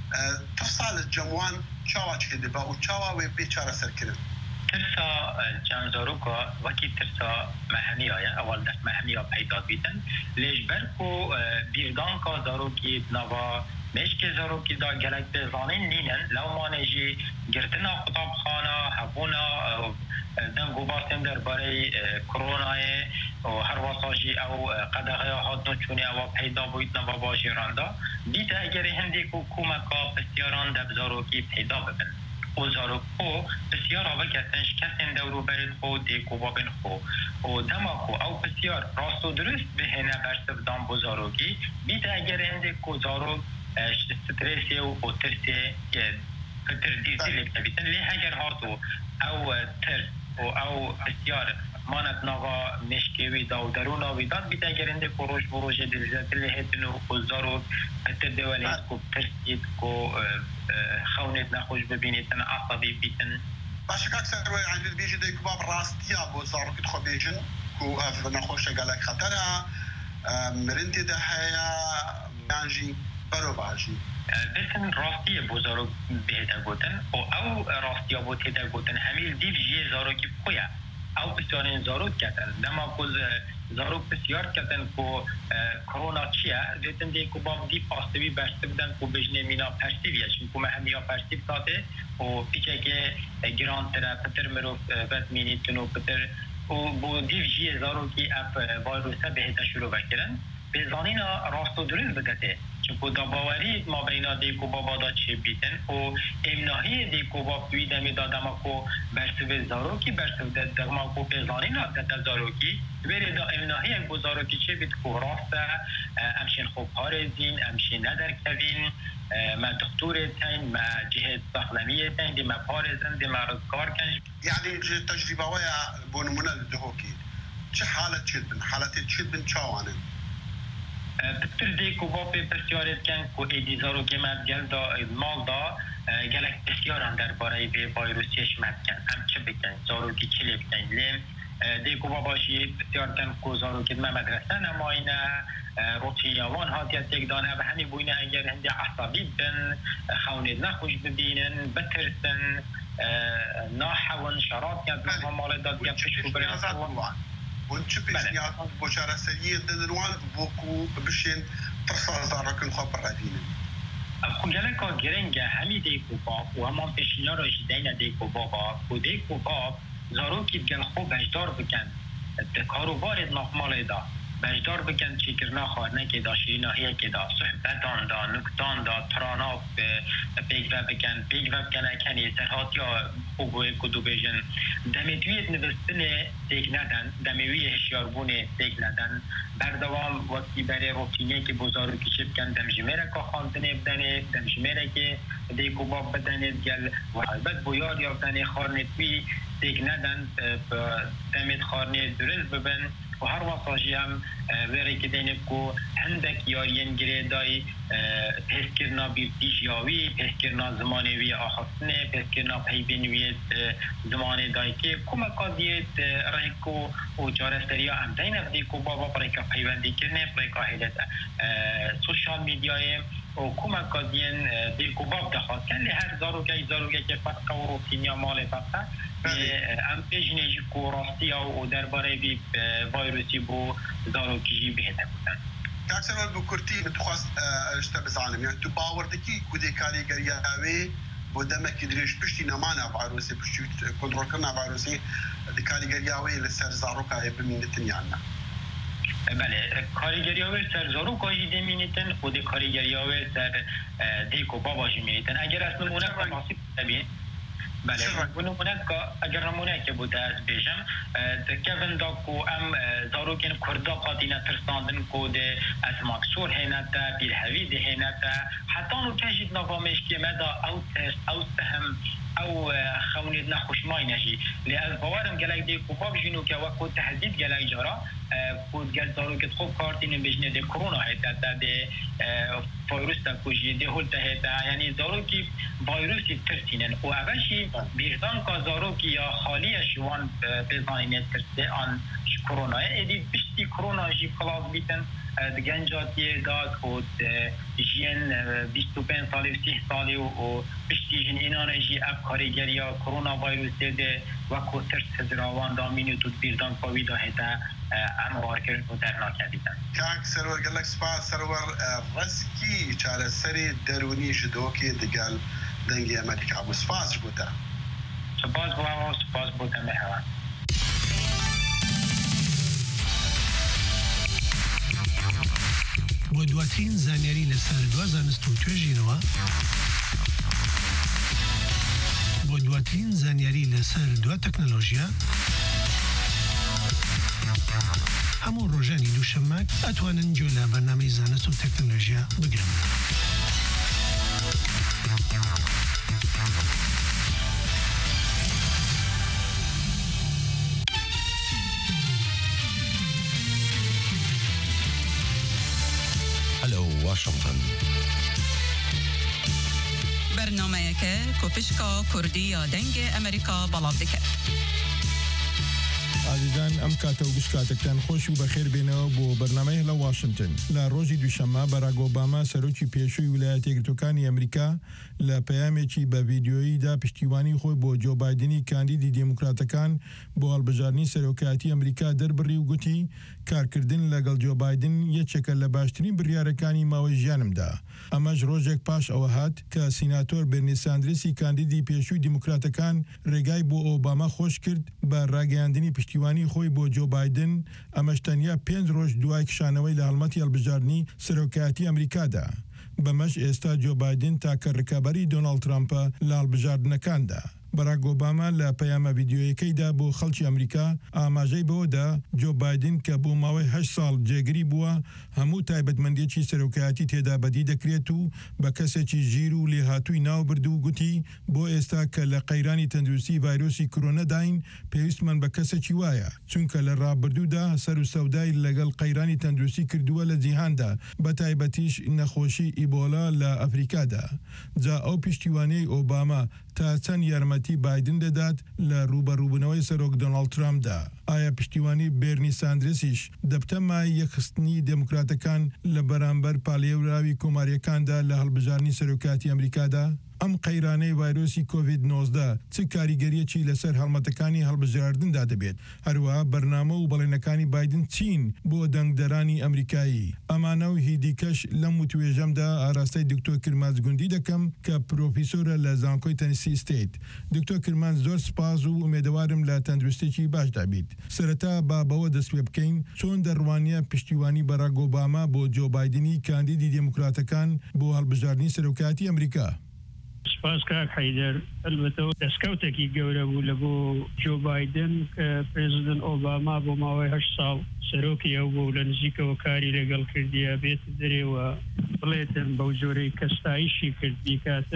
تفصل الجموان چاوا چیده با و چاوا و بیچاره سر کرد ترسا جمزاروکا وکی ترسا محمی آیا اول دست محمی ها پیدا بیدن لیش برکو بیردان کا زاروکی نوا مشک زاروکی دا گلک بزانین نینن لو مانجی گرتنا خطاب خانا حبونا دنگو باسم در باره کرونا و هر واساجی او قدغه هاتنو چونی او پیدا بوید نوا باشی راندا دیتا اگر هندی کو کومکا بسیاران دبزاروکی پیدا ببن و زاروکو بسیار آوه کسنش کسین دورو برد خو دیکو بابن خو و دماکو او بسیار راست و درست به هنه برسف دام بو زاروکی دیتا اگر هندی کو زاروک سترسی و ترسی فتر دیزی لکتبیتن لی اگر هاتو او ترس او بسیار مانت ناغا مشکوی دا و درون آویداد بیتا گرنده که روش بروش دلزت لیهتن و خزدارو حتی دولیت که ترسید که خونت نخوش ببینیتن عصبی بیتن باشك أكثر يعني بيجي ديك باب راستيا بوزارو كتخو بيجن كو أف نخوش قالك خطرها مرنتي دهيا يانجي برو باجي بسن راستی بوزارو بهتا گوتن او راستی بوتیتا گوتن همیل دیل جی زارو کی بخویا او بسیارین زارو کتن دما کوز زارو بسیار کتن کو کرونا چیه دیتن دی کو باب دی پاستوی بسته بدن کو بجنه مینا پرسیویه چون کو مهمیا پرسیو تاته و پیچه که گران تره پتر مرو بد مینیتنو پتر و بو دیل جی زارو کی اف وایروسه بهتا شروع بکرن بزانینا راست و درست بدته چون دا باوری ما بینا دیکو بابا دا چه بیتن و امناهی دیکو باب توی دمی دادما کو برسو زاروکی برسو دادما کو بزانینا دادا زاروکی ولی دا امناهی یک زاروکی چه بیت کو راسته امشین خوب هارزین امشین ندر کوین ما دکتور تین ما جهت سخلمیه تین دی ما پارزن دی ما رزکار کنج يعني تجربه ويا بونمونا دهوكي چه حالت چید بن حالت چید بن چاوانه بتر دیکو باپی پسیارت کن که ایدیزارو که مد گل دا مال دا گلک پسیاران در باره به ویروسیش مد کن هم چه بکن زارو که چلی بکن لیم دیکو باباشی پسیار کن که زارو که مدرسه نماینه روچیاوان هاتیت یک دانه و همی بوینه اگر هنده عصبی بن خونید نخوش ببینن بترسن ناحون شراب کن و مال داد گل پشکو برن ونشوف إجنياتهم بوشارة سرية دنوان بوكو بشين ترصى زاركن خبر ردينه. خجالة كجرنجة همي ديكو باب وهمان بشينا رجدين ديكو بابا وديكو باب زاروكي بجن خوب بجدار بكن كاروبار نقمال دا بجدار بکن چیکرنا خارنه که دا شیرینه هیه که دا صحبتان دا نکتان دا ترانا پیگ و بکن اکنی سرحات یا خوبوه کدو بیجن دمیتویت نوستن تیک ندن دمیوی هشیاربونه تیک ندن بردوام وقتی بره روتینه که بزارو کشه بکن دمجمه که خاندنه بدنه دمجمه که دیکو باب بدنه گل و حالبت بویار یا بدنه خارنه توی تیک ندن دمت خارنه درست ببن وهر وصاجي هم وری که دینکو هندک یارین گریدای پسکرنا بیرتیجیاوی پسکرنا زمانوی آخستنه پسکرنا پیبینویت زمان دای که کما قضیت رایکو و جارستریا هم دین افدیکو بابا پریکا پیوندی کرنه پریکا هیلت سوشال میدیای و کما قضیین دیکو باب دخواست کن لهر زاروگه که فتقه و روتینیا مال فتقه ام پیجنیجی کو راستیا و درباره بی ویروسی بو زاروگیجی بهده بودن کاکسر بکرتی متخواست اشتا بزانم یعنی تو باوردکی کودی کاریگریاوی بۆ دەمەکی درێژ پشتی نەمانە ڤایرۆسی پشتی کۆنتڕۆلکردنا ڤایرۆسی کاریگەریاوەی لەسەر زاڕۆکایە بمینێتن یاننا بله کاریگریاوی سر زاروکایی دمینیتن خود کاریگریاوی سر دیکو باباجی میتن اگر از نمونه مناسب تبین بله نمونه اگر نمونه که بوده از بیشم تکون دا کو ام زاروکین کردا قادینا ترساندن کود از مکسور هنتا بیرهوی ده هنتا حتی نو کجید نوامش که مدا او سهم او خونید نخوشمای نجی لأن باورم گلک دی کوپاب جنو که وقت تهدید گلک جارا کود گل زارو که خوب کارتین بجنه دی کرونا هیتا دی ویروس تا کجی دی هول تا هیتا یعنی زارو که ویروسی ترسینن و اولشی بیردان که زارو که یا خالی شوان بزانین ترسه آن کرونا ایدی بشتی کرونا جی خلاص بیتن گنجاتی داد و جین 25 سالی و 30 سالی و پشتی جن اینان جی اب کاریگریا کرونا ویروس ده وکو ترس زراوان دامینو تو بیردان کووید هیتا اموار کرن و درناکه دیدن کاک سرور گلک سپاس سرور رسکی چاره سری درونی جدو که دگل دنگی امریکا بو سپاس بوده سپاس بوده و سپاس بوده مهوان بۆ دواترین زانیاری لەسەر دوا زانست و توێژینەوە بۆ دواترین زانیاری لەسەر دوا تەکنۆلۆژیا هەموو ڕۆژانی دووشەممە ئەتوانن گوێ لە بەرنامەی زانست و تەکنۆلۆژیا بگرن. واشنطن برنامه که کوپشکا کردی یا دنگ امریکا بلاب دکه عزیزان ئەم کاتە و گشتکاتێکتان خۆش و بەخێر بێنەوە بۆ بەرنامەی لە واشنگتن لە ڕۆژی دووشەممە بەراک ئۆباما سەرۆکی پێشووی ویلایەتە یەکگرتووەکانی ئەمریکا لە پەیامێکی بە ڤیدیۆییدا پشتیوانی خۆی بۆ جۆ بایدنی کاندیدی دموکراتەکان بۆ هەڵبژاردننی سەرۆکایەتی ئەمریکا دەربڕی و گوتی کارکردن لەگەڵ جۆ بایدن یەکێکە لە باشترین بڕیارەکانی ماوەی ژیانمدا. ئەمەش ڕۆژێک پاش ئەوە هات کە سیناتۆر بێرنی ساندرسی کاندیدی پێشووی دموکراتەکان ڕێگای بۆ ئۆباما خۆش کرد بە ڕاگەیاندنی پشتیوانی خۆی بۆ جۆ بایدن ئەمەش تەنیا 5 ڕۆژ دوای کشانەوەی لە هەڵمەتی هەڵبژاردننی سەرۆکایەتی ئەمریکادا. بەمەش ئێستا جۆ بایدن تاکە ڕکابەری دۆناڵد ترامپە لە هەڵبژاردنەکاندا. بەراک ئۆباما لە پەیامە ڤیدیۆیەکەیدا بۆ خەڵکی ئەمریکا ئاماژەی بەوەدا جۆ بایدن کە بۆ ماوەی 8 ساڵ جێگری بووە هەموو تایبەتمەندێکی سەرۆکایەتی تێدا بەدی دەکرێت و بە کەسێکی ژیر و لێهاتووی ناو برد و گوتی بۆ ئێستا کە لە قەیرانی تەندروستی ڤایرۆسی کۆرۆنەداین پێویستمان بە کەسێکی وایە چونکە لە ڕابردوودا سەر و سەودای لەگەڵ قەیرانی تەندروستی کردووە لە جیهاندا بە تایبەتیش نەخۆشی ئیبۆلا لە ئەفریکادا. جا ئەو پشتیوانەی ئۆباما تا چەند یارمەتی بایدن دەدات لە ڕوبەڕووبوونەوەی سەرۆک دۆناڵد ترامپدا. ئایا پشتیوانی بێرنی ساندرسیش دەبتە مای یەکخستنی دموکراتەکان لە بەرامبەر پاڵێوراوی کۆماریەکاندا لە هەڵبژاردننی سەرۆکایەتی ئەمریکادا؟ ئەم قەیرانەی ڤایرۆسی کۆڤید-19 چ کاریگەریەکی لەسەر هەڵمەتەکانی هەڵبژاردندا دەبێت؟ هەروەها بەرنامە و بەڵێنەکانی بایدن چین بۆ دەنگدەرانی ئەمریکایی؟ ئەمانە و هیدی کەش لەم وتوێژەمدا ئاراستەی دکتۆر کرمانج گوندی دەکەم کە پرۆفیسۆرە لە زانکۆی تەنیسی ستیت. دکتۆر کرمانج زۆر سپاس و ئومێدەوارم لە تەندروستێکی باشدا بیت. سەرەتا با بەوە دەست پێ بکەین چۆن دەڕوانیە پشتیوانی بەراک ئۆباما بۆ جۆ بایدنی کاندیدی دموکراتەکان بۆ هەڵبژاردننی سەرۆکایەتی ئەمریکا. سپاس کاک حیدەر ئەلبەتە دەستکەوتێکی گەورە بوو لە بۆ جۆ بایدن کە پرێزیدنت ئۆباما بۆ ماوەی 8 ساڵ سەرۆکی ئەو بوو لە نزیکەوە کاری لەگەڵ کردیە بێت دەرێوە بڵێتن بەو جۆرەی کەستایشی کرد بیکاتن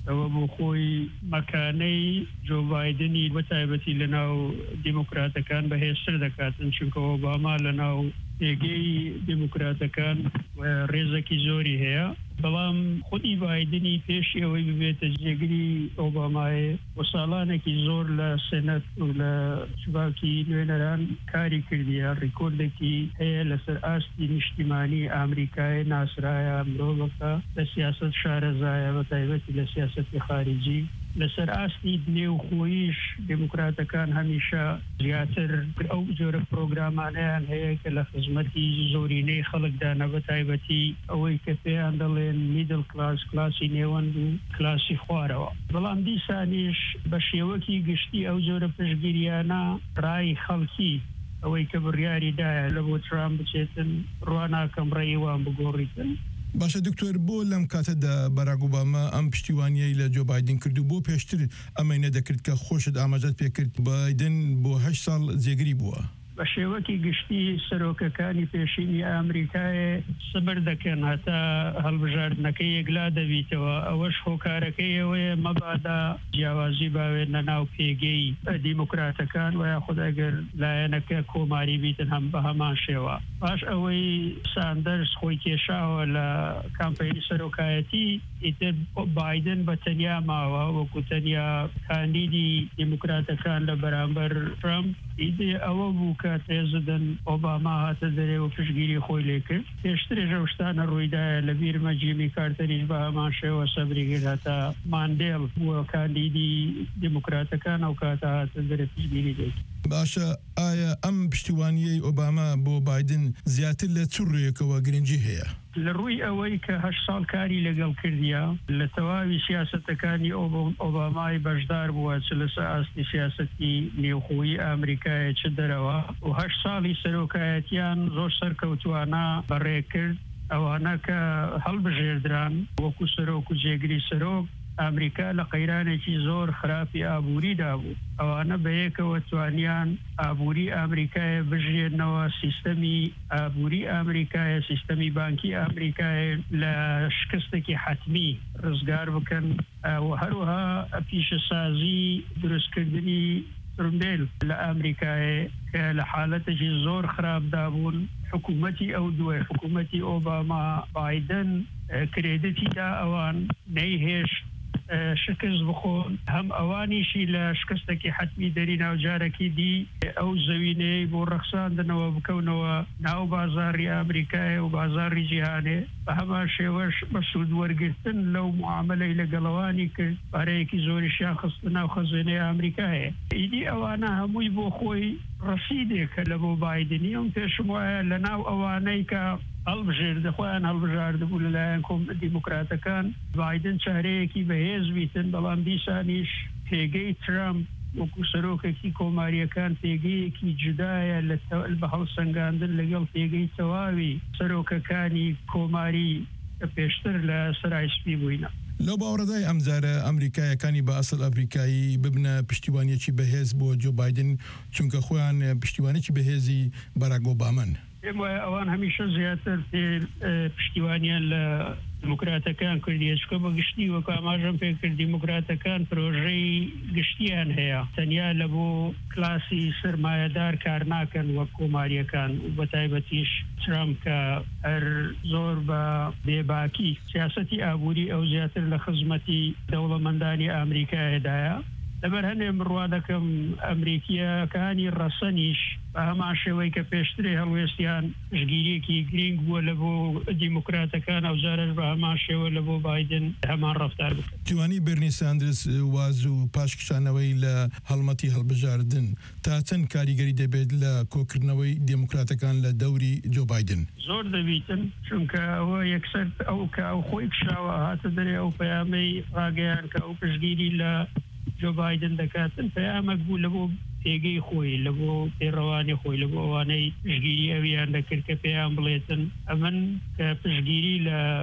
ئەوە بۆ خۆی مەکانەی جۆ بایدنی بەتایبەتی لەناو دیموکراتەکان بەهێزتر دەکاتن چونکە ئۆباما لەناو پێگەی دیموکراتەکان ڕێزێکی زۆری هەیە بەڵام خودی بایدنی پێشی ئەوەی ببێتە جێگری ئۆبامایە بۆ ساڵانێکی زۆر لە سێنەت و لە شوباکی نوێنەران کاری کردیە ڕیکۆردێکی هەیە لەسەر ئاستی نیشتیمانی ئامریکای ناسرایە مرۆڤەکە لە سیاست شارەزایە بە تایبەتی لە سیاسەتی خارجی لەسەر ئاستی دنێ و خۆیش دیموکراتەکان هەمیشە زیاتر ئەو جۆرە پرۆگرامانیان هەیە کە لە خزمەتی زۆرینەی خەڵکدانە بە تایبەتی ئەوەی کە پێیان دەڵێن میدل کلاس کلاسی نێوەند و کلاسی خوارەوە بەڵام دیسانیش بە شێوەکی گشتی ئەو جۆرە پشگیریانە ڕای خەڵکی ئەوەی کە بڕیاریدایە لە بۆ ترامپ بچێتن ڕواناکەم ڕێیوان بگۆڕیتن باشە دکتۆر بۆ لەم کاتەدا بەراک ئۆباما ئەم پشتیوانیەی لە جۆ بایدن کرد و بۆ پێشتر ئەمەی نەدەکرد کە خۆشت ئاماژەت پێکرد بایدن بۆ 8 ساڵ جێگری بووە بە شێوەکی گشتی سەرۆکەکانی پێشینی ئامریکای سبر دەکەن هەتا هەڵبژاردنەکەی یەکلا دەبیتەوە ئەوەش هۆکارەکەی ئەوەیە مەبادا جیاوازی باوێت لە ناو پێگەی دیموکراتەکان و یاخود ئەگەر لایەنەکە کۆماری بیتن هەم بە هەمان شێوە باش ئەوەی ساندەرس خۆی کێشاوە لە کامپەینی سەرۆکایەتی ئیتر بایدن بە تەنیا ماوە وەکو تەنیا کاندیدی دیموکراتەکان لە بەرامبەر ترامپ ئیدێ ئەوە بوو کە پرێزیدەنت ئۆباما هاتە دەرێ و پشگیری خۆی لێ کرد پێشترێژ ئەو شتانە ڕوویدایە لە بیرمە جیمی کارتەریش بە هەمان شێوە سەبری کرد هەتا ماندێڵ بووە کاندیدی دیموکراتەکان ئەو کاتە هاتە دەرێ پشگیری لێ باشە ئایا ئەم پشتیوانیەی ئۆباما بۆ بایدن زیاتر لە چ ڕوویەکەوە گرنگی هەیە لە ڕووی ئەوەی کە 8 ساڵ کاری لەگەڵ کردیە لە تەواوی سیاسەتەکانی ئۆبامای بەشدار بووە چ لەسەر ئاستی سیاسەتی نێوخۆیی ئامریکایە چ دەرەوە و 8 ساڵی سەرۆکایەتیان زۆر سەرکەوتوانە بەڕێ کرد ئەوانە کە هەڵبژێردران وەکو سەرۆک و جێگری سەرۆک ئامریکا لە قەیرانێکی زۆر خراپی ئابووریدا بوو ئەوانە بەیەکەوە توانیان ئابووری ئامریکایە بژێنەوە سیستەمی ئابووری ئامریکایە سیستەمی بانکی ئامریکایە لە شکستێکی حتمی ڕزگار بکەن و هەروەها پیشەسازی دروستکردنی فرمبێل لە ئامریکایە کە لە حالەتێکی زۆر خراپدا بوون حکوومەتی ئەو دوێ حکوومەتی ئۆباما بایدن کرێدەتیدا ئەوان نەیهێشت شکست بخۆن هەم ئەوانیشی لە شکستێکی حتمی دەری ناوجارێکی دی ئەو زەوینەی بۆ ڕەخساندنەوە بکەونەوە ناو بازاری ئامریکایە و بازاری جیهانێ بە هەمان شێوەش بە سوود وەرگرتن لەو معاملەی لەگەڵەوانی کرد پارەیەکی زۆریشیان خستە ناو خەزانەی ئامریکایە ئیدی ئەوانە هەمووی بۆ خۆی ڕەسیدێکە لە بۆ بایدنی ئەم پێشم وایە لە ناو ئەوانەی کە هەڵبژێردە خۆیان هەڵبژاردبوو لەلایەن دیموکراتەکان بایدن چارەیەکی بەهێز بیتن بەڵام دیسانیش پێگەی ترامپ وەکو سەرۆکێکی کۆماریەکان پێگەیەکی جودایە بە هەڵسەنگاندن لەگەڵ پێگەی تەواوی سەرۆکەکانی کۆماری کە پێشتر لە سەرای سپی بووینە لەو باوەڕدای ئەمجارە ئەمریکایەکانی بە ئەسڵ ئەفریقایی ببنە پشتیوانیەکی بەهێز بۆ جۆ بایدن چونکە خۆیان پشتیوانێکی بەهێزی بەراک ئۆبامان پێم وایە ئەوان هەمیشە زیاتر پشتیوانیان لە دیموکراتەکان کردیە چکە بە گشتی وەکو ئاماژەم پێ کرد دیموکراتەکان پرۆژەی گشتیان هەیە تەنیا لە بۆ کلاسی سرمایەدار کار ناکەن وەک کۆماریەکان و بە تایبەتیش ترامپ کە هەر زۆر بە بێباکی سیاسەتی ئابووری ئەو زیاتر لە خزمەتی دەوڵەمەندانی ئامریکایەدایە لەبەر هەنێ بڕوا دەکەم ئەمریکیەکانی ڕەسەنیش بە هەمان شێوەی کە پێشترێ هەڵوێستیان پشگیریەکی گرنگ بووە لە بۆ دیموکراتەکان ئەوجارش بە هەمان شێوە لە بۆ بایدن هەمان ڕەفتار بکەن جوانی بەرنی ساندرس واز و پاشکشانەوەی لە هەڵمەتی هەڵبژاردن تا چەند کاریگەری دەبێت لە کۆکردنەوەی دیموکراتەکان لە دەوری جۆ بایدن زۆر دەبیتن چونکە ئەوە یەکسەر ئەو کە ئەو خۆی کشاوە هاتە دەرێ ئەو پەیامەی ڕاگەیان کە ئەو پشگیری لە جۆ بایدن دەکاتن پەیامێک بوو لە بۆ پێگەی خۆی لە بۆ پێڕەوانی خۆی لە بۆ ئەوانەی پشگیری ئەویان دەکرد کە پێیان بڵێتن ئەمن کە پشگیری لە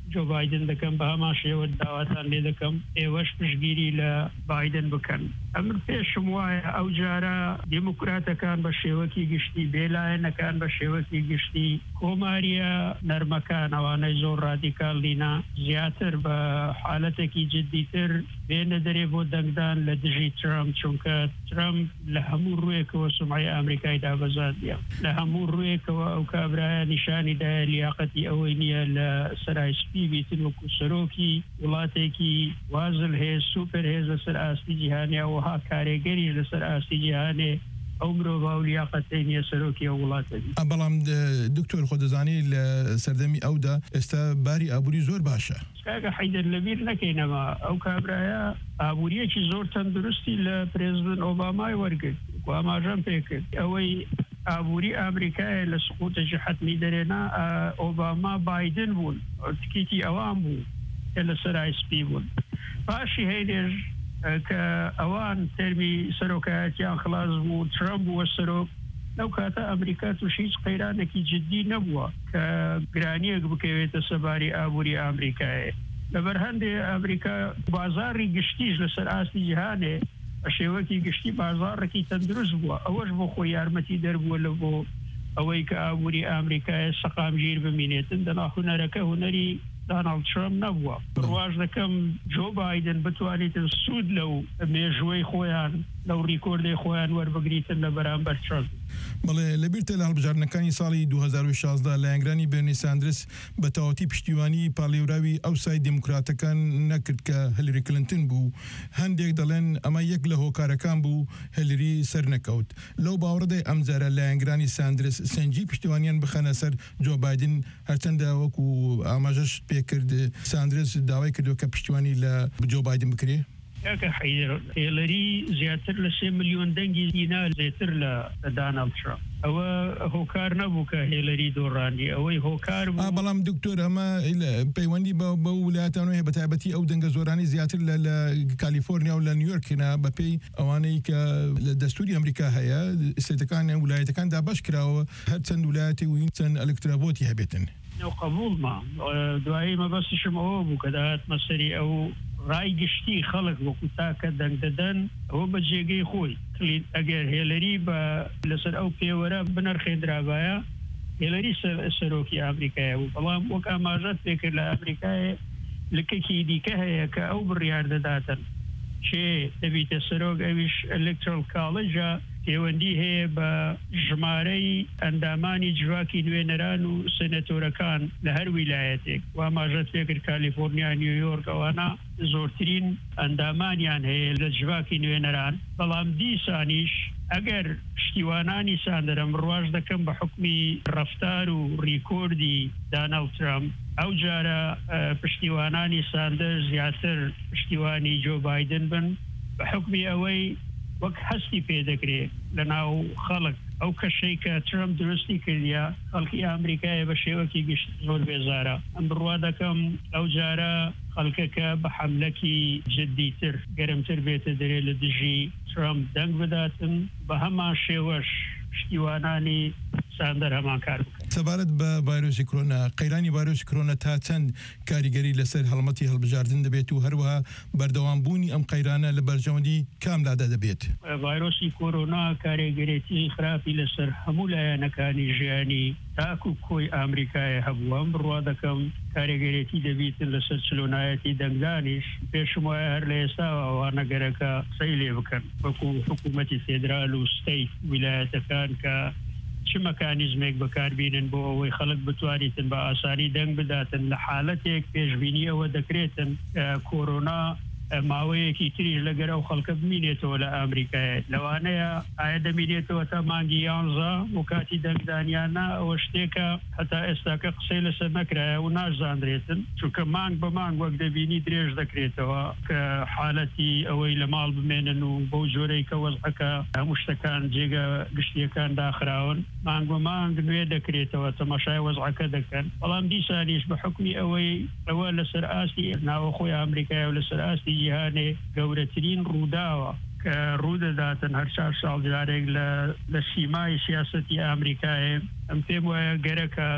جو بایدن دەکەم بە هەمان شێوە داواتان لێ دەکەم ئێوەش پشتگیری لە بایدن بکەن ئەمر پێشم وایە ئەو جارە دیموکراتەکان بە شێوەکی گشتی بێلایەنەکان بە شێوەکی گشتی کۆماریە نەرمەکان ئەوانەی زۆر ڕادیکال دینا زیاتر بە حالەتێکی جددیتر بێنە دەرێ بۆ دەنگدان لە دژی ترامپ چونکە ترامپ لە هەموو ڕوویەکەوە سومعی ئەمریکای دابەزاندیە لە هەموو ڕوویەکەوە ئەو کابرایە نیشانیدایە لیاقەتی ئەوەی نییە لە سەرای سپی بیتن وەکو سەرۆکی وڵاتێکی وازل هەیە سوپەر هێز لەسەر ئاستی جیهانیا وها کارێگەری لەسەر ئاستی جیهانێ ئەو مرۆڤ و لیاقەتەی نییە سەرۆکی ئەو وڵاتێتی بەڵام دکتۆر خۆ دەزانی لە سەردەمی ئەودا ئێستا باری ئابووری زۆر باشە کاکە حەیدەر لەبیر نەکەینەوە ئەو کابرایە ئابووریەکی زۆر تەندروستی لە پرێزیدنت ئۆبامای وەرگرت و ئاماژەم پێکرد ئەوەی ئابووری ئەمریکایە لە سقوتێکی حتمی دەرێنا ئۆباما بایدن بوون تکیتی ئەوان بوو کە لە سەرای سپی بوون پاشی هەیدێژ کە ئەوان تەرمی سەرۆکایەتیان خلاص بوو ترامپ بووە سەرۆک لەو کاتە ئەمریکا توش هیچ قەیرانێکی جددی نەبووە کە گرانیەک بکەوێتە سەباری ئابووری ئەمریکایە لەبەر هەندێ ئەمریکا بازاری گشتیش لەسەر ئاستی جیهانێ بە شێوەکی گشتی بازارێکی تەندروست بووە ئەوەش بۆ خۆی یارمەتی دەربووە لە بۆ ئەوەی کە ئابووری ئەمریکایە سەقامگیر بمینێتن دەنا هونەرەکە هونەری دانالد ترامپ نەبووە ڕواژ دەکەم جۆ بایدن بتوانێتن سوود لەو مێژوەی خۆیان لەو ڕیکۆردی خۆیان وەربگریتن لە بەرامبەر ترامپ بەڵێ لەبیرتە لە هەڵبژاردنەکانی ساڵی 2016 لە یانگرانی بێرنی ساندرس بە تەواوەتی پشتیوانی پاڵێوراوی ئەوسای دیموکراتەکان نەکرد کە هەلری کلنتن بوو هەندێک دەڵێن ئەمە یەک لە هۆکارەکان بوو هەلری سەر نەکەوت لەو باوەڕدەی ئەمجارە لە یانگرانی ساندرس سەنجی پشتیوانیان بخەنە سەر جۆ بایدن هەرچەندە وەکو ئاماژەش پێکرد ساندرس داوای کردو کە پشتیوانی لە جۆ بایدن بکرێ کاکە حەیدەر هێلەری زیاتر لە 3 ملیۆن دەنگی دینا زیاتر لە دانالد ترامپ ئەوە هۆکار نەبوو کە هێلەری دۆڕاندی ئەوەی هۆکار بوو بەڵام دکتۆر ئەمە پەیوەندی بە ویلایەتانەوە هەیە بەتایبەتی ئەو دەنگە زۆرانی زیاتر لە کالیفۆرنیا و لە نیویۆرکنا بەپێی ئەوانەی کە لە دەستوری ئەمریکا هەیە سێتەکان ویلایەتەکان دابش کراوە هەر چەند ویلایەتی و چەند ئەلکترابۆتی هەبێتن قبولما دوایی مەبەستیشم ئەوە بوو کە داهات مەسەری ئەو ڕای گشتی خەڵک وەکو تاکە دەنگ دەدەن ئەوە بە جێگەی خۆی ئەگەر هێلەری بە لەسەر ئەو پێوەرە بنەرخێنرابایە هێلەری سەرۆکی ئەمریکایە بوو بەڵام وەک ئاماژەت پێکرد لە ئەمریکایە لکەکی دیکە هەیە کە ئەو بڕیار دەداتن چێ دەبیتە سەرۆک ئەویش ئەلکترۆل کاڵێجە پەیوەندی هەیە بە ژمارەی ئەندامانی جواکی نوێنەران و سەنەتۆرەکان لە هەر ویلایەتێک و ئاماژەت پێکرد کالیفۆرنیا نیویۆرک ئەوانە زۆرترین ئەندامانیان هەیە لە جواکی نوێنەران بەڵام دیسانیش ئەگەر پشتیوانانی ساندەرم ڕواژ دەکەم بە حکمی ڕەفتار و ڕیکۆردی دانالد ترامپ ئەو جارە پشتیوانانی ساندەر زیاتر پشتیوانی جۆ بایدن بن بە حکمی ئەوەی وەک هەستی پێدەکرێت لە ناو خەڵک ئەو کەشەی کە ترامپ درستی کردیا خەڵکی ئەمریکایە بە شێوەکی گشت زۆر بێزارە ئەم بڕوا دەکەم ئەو جارە خەڵکەکە بە حەملەکی جددیتر گەرمتر بێتە دەرێ لە دژی ترامپ دەنگ بداتن بە هەمان شێوەش پشتیوانانی ساندەر هەمان کار بکەن سەبارەت بە ڤایرۆسی کۆرۆنا قەیرانی ڤایرۆسی کۆرۆنا تا چەند کاریگەری لەسەر هەڵمەتی هەڵبژاردن دەبێت و هەروەها بەردەوامبوونی ئەم قەیرانە لە بەرژەوەندی کاملادا دەبێت ڤایرۆسی کۆرۆنا کارێگەرێتی خراپی لەسەر هەموو لایەنەکانی ژیانی تاکو کۆی ئەمریکایە هەبووە ئەم بڕوا دەکەم کارێگەرێتی دەبیتن لەسەر چلۆنایەتی دەنگدانیش پێشم وایە هەر لە ئێستا ئەوانەگەرەکە قسەی لێ بکەن وەکو حکوومەتی فێدرال و ستەیت ویلایەتەکان کە چ مەکانیزمێک بەکاربینن بۆ ئەوەی خەڵک بتوانیتن بە ئاسانی دەنگ بداتن لە حالەتێک پێشبینی ئەوە دەکرێتن کۆرۆنا ماوەیەکی تریش لەگەر ئەو خەڵکە بمینێتەوە لە ئەمریکایە لەوانەیە ئایا دەمینێتەوە تا مانگی 11 و کاتی دەنگدانیانە ئەوە شتێکە هەتا ئێستاکە قسەی لەسەر نەکرایە و ناشزانرێتن چونکە مانگ بە مانگ وەک دەبینی درێژ دەکرێتەوە کە حالەتی ئەوەی لە ماڵ بمێنن و بەو جۆرەی کە وەزعەکە هەموو شتەکان جێگە گشتیەکان داخراون مانگ بە مانگ نوێ دەکرێتەوە تەماشای وەزعەکە دەکەن بەڵام دیسانیش بە حکمی ئەوە لەسەر ئاستی ناوەخۆی ئەمریکایە و لەسەر ئاستی جیهانێ گەورەترین ڕووداوە کە ڕوودەداتن هەر 4 ساڵ جارێک لە سیمای سیاسەتی ئەمریکایە ئەم پێم وایە گەرەکە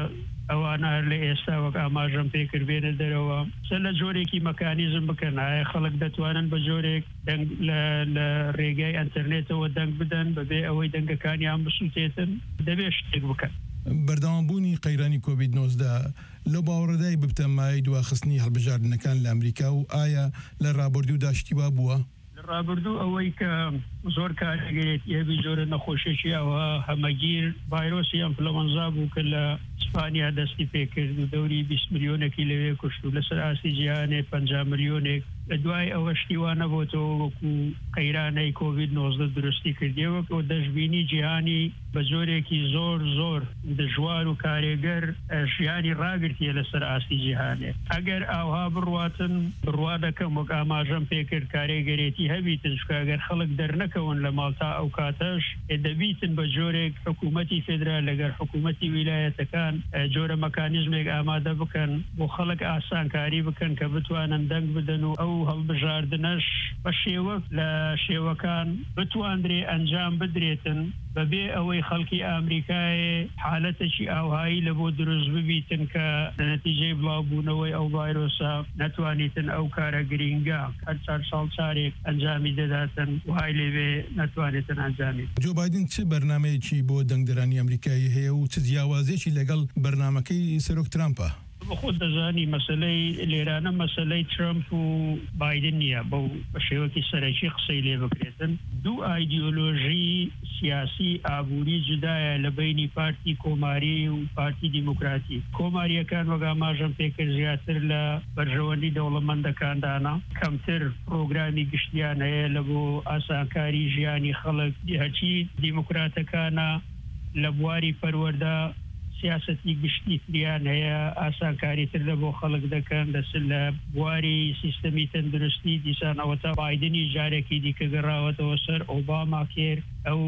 ئەوانە لە ئێستا وەک ئاماژەم پێکرد بێنە دەرەوە لە جۆرێکی مەکانیزم بکەن ئایا خەڵک دەتوانن بە جۆرێک لە ڕێگای ئەنتەرنێتەوە دەنگ بدەن بەبێ ئەوەی دەنگەکانیان بسووتێتن دەبێت شتێک بکەن. بەردەوامبوونی قەیرانی کۆڤید-19 لە باوەڕێدای ببتەمای دواخستنی هەڵبژاردنەکان لە ئەمریکا و ئایا لە ڕابردوودا شتیوا بووە؟ ڕابردوو ئەوەی کە زۆر کارەگەرێت ئێبی زۆرە نەخۆشیێکی ئەوە هەمەگیر ڤایرۆسی ئەنفلەوەنزا بوو کە لە ئیسپانیا دەستی پێکرد و دەوری 20 ملیۆنێکی لەوێ کوشت و لەسەر ئاستی جیهانێ 50 ملیۆنێک لە دوای ئەوە شتیوان نەبووتەوە وەکو قەیرانەی کۆڤید-19 درستی کردیەوە و دەژبینی جیهانی بە جۆرێکی زۆر دژوار و کارێگەر ژیانی ڕاگرتیە لەسەر ئاستی جیهانێ. ئەگەر ئاوها بڕواتن بڕوا دەکەم وەک ئاماژەم پێکرد کارێگەرێتی هەبیتن چکە ئەگەر خەڵک دەرنەکەون لە ماڵتا ئەو کاتەش دەبیتن بە جۆرێک حکوومەتی فێدرال لەگەر حکوومەتی ویلایەتەکان جۆرە مەکانیزمێک ئامادە بکەن بۆ خەڵک ئاسانکاری بکەن کە بتوانن دەنگ بدەن و ئەو هەڵبژاردنەش بە شێوە لە شێوەکان بتواندرێ ئەنجام بدرێتن بەبێ ئەوەی خەڵکی ئامریکای حالەتێکی ئاوهایی لە بۆ دروست ببیتن کە لە نەتیجەی بڵاوبوونەوەی ئەو ڤایرۆسە نەتوانیتن ئەو کارە گرینگە هەر 4 ساڵ چارێک ئەنجامی دەداتن وهای لێوێ نەتوانێتن ئەنجامی. جۆ بایدن چه بەرنامەیەکی بۆ دەنگدەرانی ئەمریکایی هەیە و چ جیاوازێکی لەگەڵ بەرنامەکەی سەرۆک ترامپە؟ خۆ دەزانی مەسلەی لێرانە مەسلەی ترامپ و بایدن نییە بەو بە شێوەکی سەرەکی قسەی لێ بکرێتن. دوو ئایدیۆلۆژی سیاسی ئابووری جودایە لە بینی پارتی کۆماری و پارتی دیموکراتی. کۆماریەکان وەک ئاماژەم پێکرد زیاتر لە بەرژەوەندی دەوڵەمەندەکاندانە کەمتر پرۆگرامی گشتیان هەیە لە بۆ ئاسانکاری ژیانی خەڵک. هەرچی دیموکراتەکانە لە بواری پەروەردە سیاستی گشتی تریان هەیە ئاسانکاریتر لە بۆ خەڵک دەکەن لەسەر لە بواری سیستەمی تەندروستی دیسانەوەتا بایدنی جارێکی دیکە گەڕاوەتەوە سەر ئۆباما کێر ئەو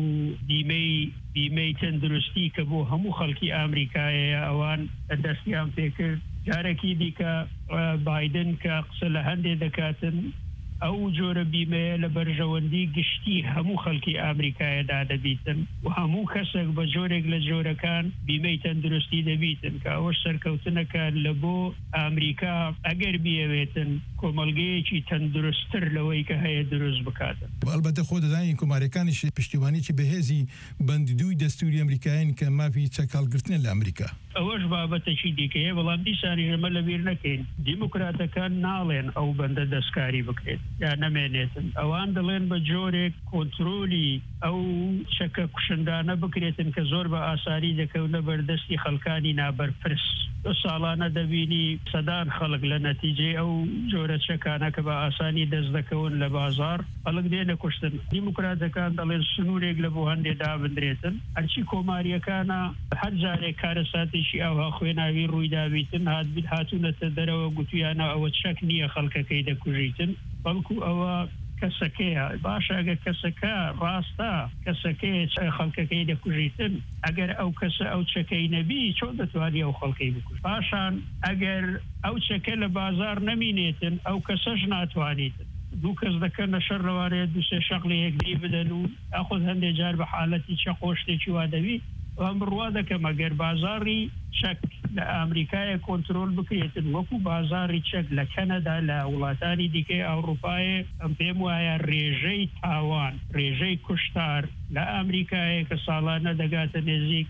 بیمەی تەندروستی کە بۆ هەموو خەڵکی ئامریکایە ئەوان دەستیان پێکرد. جارێکی دیکە بایدن کە قسە لە هەندێ دەکاتن ئەو جۆرە بیمەیە لە بەرژەوەندی گشتی هەموو خەڵکی ئامریکایەدا دەبیتن و هەموو کەسێک بە جۆرێک لە جۆرەکان بیمەی تەندروستی دەبیتن کە ئەوە سەرکەوتنەکان لە بۆ ئامریکا ئەگەر بیەوێتن کۆمەلگەیەکی تەندروستتر لەوەی کە هەیە دروست بکاتن. ئەلبەتە خۆ دەزانین کۆماریەکانیش پشتیوانێکی بەهێزی بەندیدووی دەستوری ئەمریکایان کە مافی چەکاڵگرتنە لە ئەمریکا. ئەوەش بابەتێکی دیکەیە بەڵام دیسانی ژەمە لەبیر نەکەین دیموکراتەکان ناڵێن ئەو بەندە دەستکاری بکرێت یا نەمێنێتن. ئەوان دەڵێن بە جۆرێک کۆنترۆلی ئەو چەکە کوشندانە بکرێتن کە زۆر بە ئاساری دەکەونە بەردەستی خەڵکانی نابەرپرس. ساڵانە دەبینی سەدان خەڵک لە نەتیجەی ئەو جۆرە چەکانە کە بە ئاسانی دەست دەکەون لە بازار خەڵک دێنە کوشتن. دیموکراتەکان دەڵێن سنوورێک لە بۆ هەندێک دابدرێتن. هەرچی کۆماریەکانە هەر جارێک کارەساتێکی ئەوها خوێناوی ڕوویداویتن هاتوونەتە دەرەوە گوتویانە ئەوە چەک نییە خەڵکەکەی دەکوژیتن بەڵکو ئەوە کەسەکەیە باشە ئەگەر کەسەکە ڕاستە کەسەکەی خەڵکەکەی دەکوژیتن ئەگەر ئەو کەسە ئەو چەکەی نەبی چۆن دەتوانێت ئەو خەڵکەی بکوژ. پاشان ئەگەر ئەو چەکە لە بازار نەمینێتن ئەو کەسەش ناتوانیتن. دوو کەس دەکەن لە شەر ڕەوارەیە دوسێ شەقلی یەکدی بدەن و ئەخۆ هەندێک جار بە حالەتی چەقۆشتێکی وا دەوی ئەم بڕوا دەکەم ئەگەر بازاری چەک لە ئامریکایە کۆنترۆل بکرێتن وەکو بازاری چەک لە کەنەدا لە وڵاتانی دیکەی ئەوروپایە ئەم پێم وایە ڕێژەی تاوان ڕێژەی کوشتار لە ئامریکایە کە ساڵانە دەگاتە نێزیک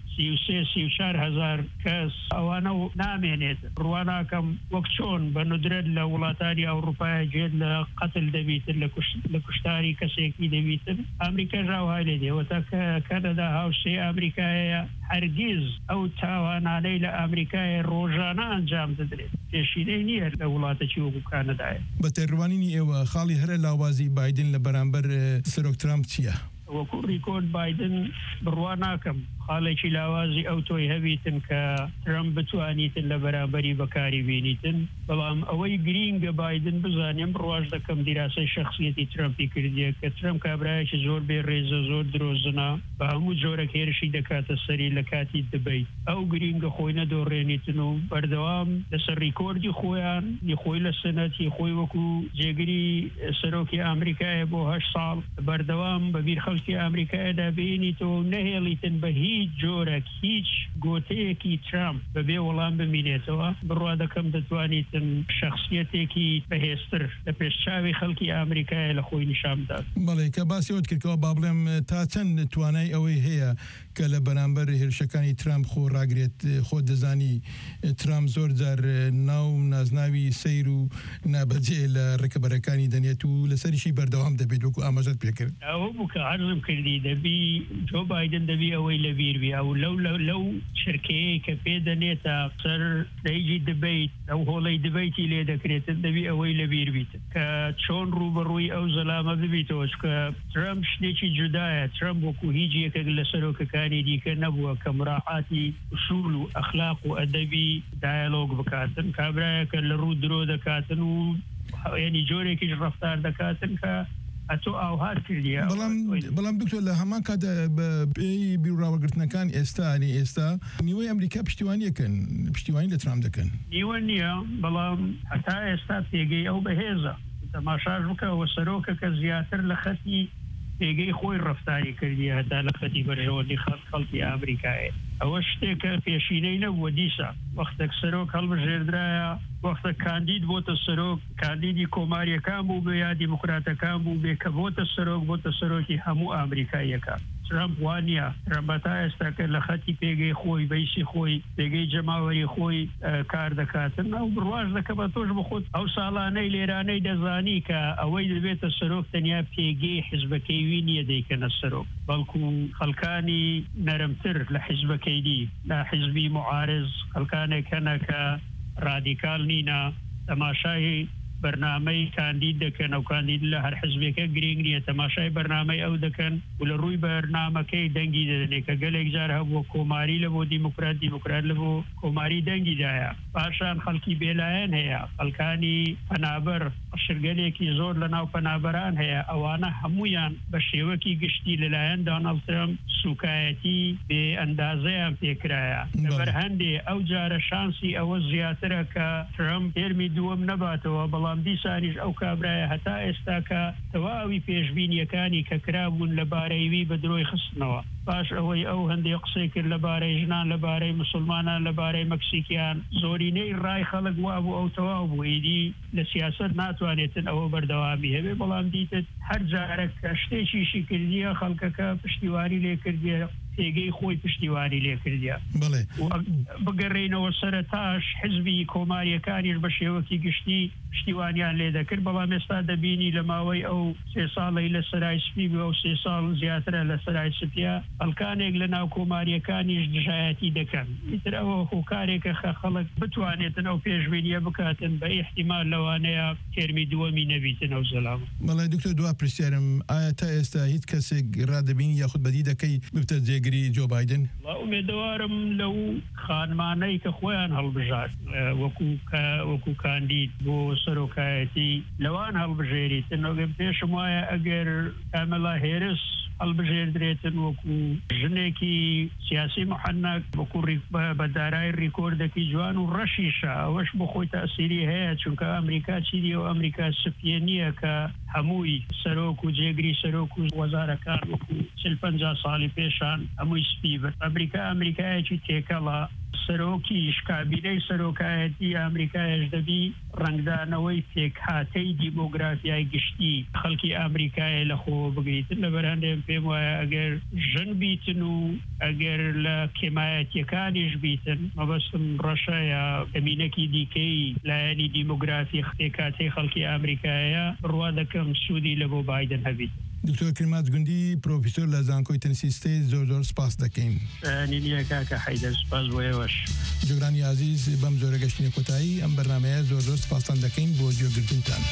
33-34 هزار کەس ئەوانە نامێنێتن. ڕواناکەم وەک چۆن بە ندرێت لە وڵاتانی ئەوروپایە گوێت لە قەتل دەبیتن لە کوشتاری کەسێکی دەبیتن. ئەمریکا ژاوهای لێ دێوەتە کەنەدا هاوشێ ئەمریکایە هەرگیز ئەو تاوانانەی لە ئەمریکای ڕۆژانە ئەنجام دەدرێت پێشینەی نییە لە وڵاتێکی وەکو کانەدایە. بە تێڕوانینی ئێوە خاڵی هەرە لاوازی بایدن لە بەرامبەر سەرۆک ترامپ چییە؟ وەکو ڕیکۆرد بایدن بڕوا ناکەم خاڵێکی لاوازی ئەو تۆی هەبیتن کە ترامپ بتوانیتن لە بەرامبەری بەکاری بینیتن بەڵام ئەوەی گرینگە بایدن بزانیم ڕواژ دەکەم دیراسەی شخصیەتی ترامپی کردیە کە ترامپ کابرایەکی زۆر بێ ڕێزە زۆر درۆزنە بە هەموو جۆرە هێرشی دەکاتە سەری لە کاتی دبیت ئەو گرینگە خۆی نەدۆڕێنیتن و بەردەوام لەسەر ڕیکۆردی خۆیان خۆی لە سەنەتی خۆی وەکو جێگری سەرۆکی ئەمریکایە بۆ 8 ساڵ بەردەوام بەبیر خەڵکی خەڵکی ئەمریکایدا بینیتەوە نەهێڵیتن بە هیچ جۆرێک هیچ گۆتەیەکی ترامپ بەبێ وەڵام بمینێتەوە بڕوا دەکەم دەتوانیتن شخصیەتێکی بەهێزتر لە پێشچاوی خەڵکی ئەمریکای لە خۆی نیشان بدات. بەڵێ کە باسیەوە کردەوە با بڵێم تا چەند توانای ئەوەی هەیە کە لە بەرامبەر هێرشەکانی ترامپ خۆ ڕاگرێت خۆ دەزانی ترامپ زۆر جار ناو نازناوی سیر و نابەجێ لە ڕێکەبەرەکانی دەنێت و لەسەریشی بەردەوام دەبێت وەکو ئاماژەت پێکرد. ئەوە بوو کە عەرزم کردی دەبی جۆ بایدن دەبی ئەوەی لەبیر بی ئەو لەو شرکەیە کە پێدەنێتە سەر ڕێژی دبیت ئەو هۆڵەی دبیتی لێ دەکرێتن دەبی ئەوەی لەبیر بیت کە چۆن ڕوبەڕووی ئەو زەلامە ببیتەوە کە ترامپ شتێکی جودایە ترامپ وەکو هیچ یەکێک لە سەرۆکەکانی دیکە نەبووە کە مراعاتی ئوسوول و ئەخلاق و ئەدەبی دایالۆگ بکاتن کابرایەکە لە ڕوو درۆ دەکاتن و ینی جۆرێکیش ڕەفتار دەکاتن کە ئەتۆ ئاوهار کردیە. بەڵام دکتۆر لە هەمان کاتە بەپێی بیرڕاوەگرتنەکان ئێستا نیوەی ئەمریکا پشتیوانیەکەن پشتیوانی لە ترامپ دەکەن نیوە نییە بەڵام هەتا ئێستا پێگەی ئەو بەهێزە تەماشاش بکەوە سەرۆکە کە زیاتر لە خەتی پێگەی خۆی ڕەفتاری کردی هەتا لە خەتی بەرژەوەی خەڵکی ئەمریکایە ئەوە شتێکە پێشینەی نەبووە دیسا وەختێک سەرۆک هەڵبژێردرایە وەختە کاندید بۆتە سەرۆک کاندیدی کۆماریەکان بوو بێ یا دیموکراتەکان بوو بێ کە بۆتە سەرۆکی هەموو ئەمریکاییەکە ترامپ وانە ترامپ تا ئێستا کە لە خەتی پێگەی خۆی بەیسی خۆی پێگەی جەماوەری خۆی کار دەکاتن ئەو بڕواژ دەکە بە تۆش بخۆت ئەو ساڵانەی لێرانەی دەزانی کە ئەوەی دەبێتە سەرۆک تەنیا پێگەی حیزبەکەی نییە دەیکەنە سەرۆک بەڵکو خەڵکانی نەرمتر لە حیزبەکەی دی لە حیزبی معارض خەڵکانێک هەنە کە ڕادیکال نینە تەماشای بەرنامەی کاندید دەکەن ئەو کاندید لە هەر حزبێکە گرنگ نییە تەماشای بەرنامەی ئەو دەکەن و لە ڕووی بەرنامەکەی دەنگی دەدەنێت کە گەلێک جار هەبووە کۆماری لە بۆ دیموکرات لە بۆ کۆماری دەنگیدایە پاشان خەڵکی بێلایەن هەیە خەڵکانی پەنابەر شرگەلێکی زۆر لە ناو پەنابەران هەیە ئەوانە هەمویان بە شێوەکی گشتی لەلایەن دۆناڵد ترامپ سوکایەتی بێ ئەندازەیان پێکرایە لەبەر هەندێ ئەو جارە شانسی ئەوە زیاترە کە ترامپ تێرمی دووەم نەباتەوە بەڵام دیسانیش ئەو کابرایە هەتا ئێستا کە تەواوی پێشبینیەکانی کە کرابوون لەبارەیوی بە درۆی خستنەوە باش ئەوەی ئەو هەندێک قسەی کرد لەبارەی ژنان لەبارەی مسلمانان لەبارەی مەکسیکیان زۆرینەی ڕای خەڵک وا بوو ئەو تەواو بوو ئیدی لە سیاست ناتوانێتن ئەوە بەردەوامی هەبێ بەڵام دیتت هەر جارێک کە شتێکیشی کردیە خەڵکەکە پشتیوانی لێ کردیە پێگەی خۆی پشتیوانی لێ کردیە بگەڕێنەوە سەرەتاش حزبی کۆماریەکانیش بە شێوەکی گشتی پشتیوانیان لێ دەکرد بەڵام ئێستا دەبینی لە ماوەی ئەو 3 ساڵی لە سەرای سپی بوو ئەو 3 ساڵ زیاترە لە سەرای سپیا ئەلکانێک لە ناو کۆماریەکانیش دژایەتی دەکەن ئیتر ئەوە هۆکارێکە خەڵک بتوانێتن ئەو پێشبینیە بکاتن بە ئیحتیمال لەوانەیە تێرمی دووەمی نەبیتن ئەو زەلام. بەڵێ دکتۆر دوا پرسیارم ئایا تا ئێستا هیچ کەسێک ڕادەبینی یاخود بەدی دەکەی ببتە جێگری جۆ بایدن؟ ئومێدەوارم لەو خانمانەی کە خۆیان هەڵبژات وەکو کاندید بۆ سەرۆکایەتی لەوان هەڵبژێریتن پێشم وایە ئەگەر کامەلا هێرس هەڵبژێردرێتن وەکو ژنێکی سیاسی محەنەک وەکو بە دارای ڕیکۆردێکی جوان و ڕەشیشە ئەوەش بۆ خۆی تەئسیری هەیە چونکە ئەمریکا چیدی و ئەمریکا سپیە نییە کە هەمووی سەرۆک و جێگری سەرۆک و وەزارەکان وەکو 40-50 ساڵی پێشان هەمووی سپی بن ئەمریکایەکی تێکەڵە سەرۆکیش کابینەی سەرۆکایەتی ئەمریکایش دەبی ڕنگدانەوەی پێکهاتەی دیمۆگرافیای گشتی خەڵکی ئەمریکای لە خۆ بگریتن لەبەرهەندێک پێم وایە ئەگەر ژن بیتن و ئەگەر لە کێمایەتیەکانیش بیتن مەبەستم ڕەشە یا کەمینەکی دیکەی لایەنی دیمۆگرافی پێکهاتەی خەڵکی ئەمریکایە بڕوا دەکەم سوودی لە بۆ بایدن هەبیت. دکتۆر کریمات گوندی پرۆفیسۆر لە زانکۆی تەنسیستەی زۆر سپاس دەکەین. نیە کاکە حەیدەر سپاس بۆ ئێوەش. جۆگرانی عزیز بەم زۆرە گەشتنی کۆتایی ئەم بەرنامەیە زۆر سپاسان دەکەین بۆ گوێگرتنتان.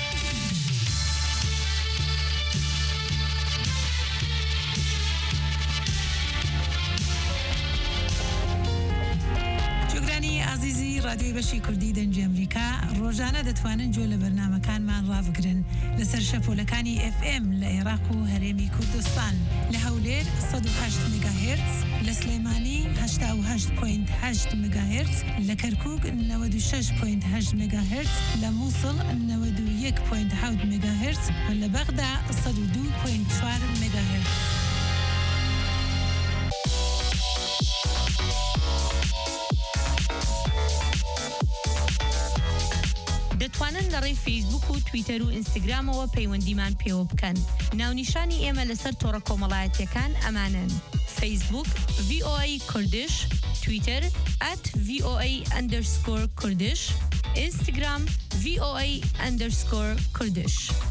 رادیۆی بەشی کوردی دەنجی ئەمریکا ڕۆژانە دەتوانن جۆ لە بەرنامەکانمان ڕابگرن لەسەر شەپۆلەکانی FM لە عێراق و هەرێمی کوردستان لە هەولێر 108 مگاهرتز لە سلێمانی 88.8 مگاهرتز لە کەرکووک 96.8 مگاهرتز لە مووسڵ 91.7 مگاهرتز و لە بەغدا 102.4 مگاهرتز. لەڕێی فیسبوک و تویتەر و ئینستاگرامەوە پەیوەندیمان پێوە بکەن. ناونیشانی ئێمە لەسەر تۆڕە کۆمەڵایەتیەکان ئەمانن: فیسبوک VOA کوردش، تویتر @VOA_کوردش، ئینستاگرام VOA_کوردش.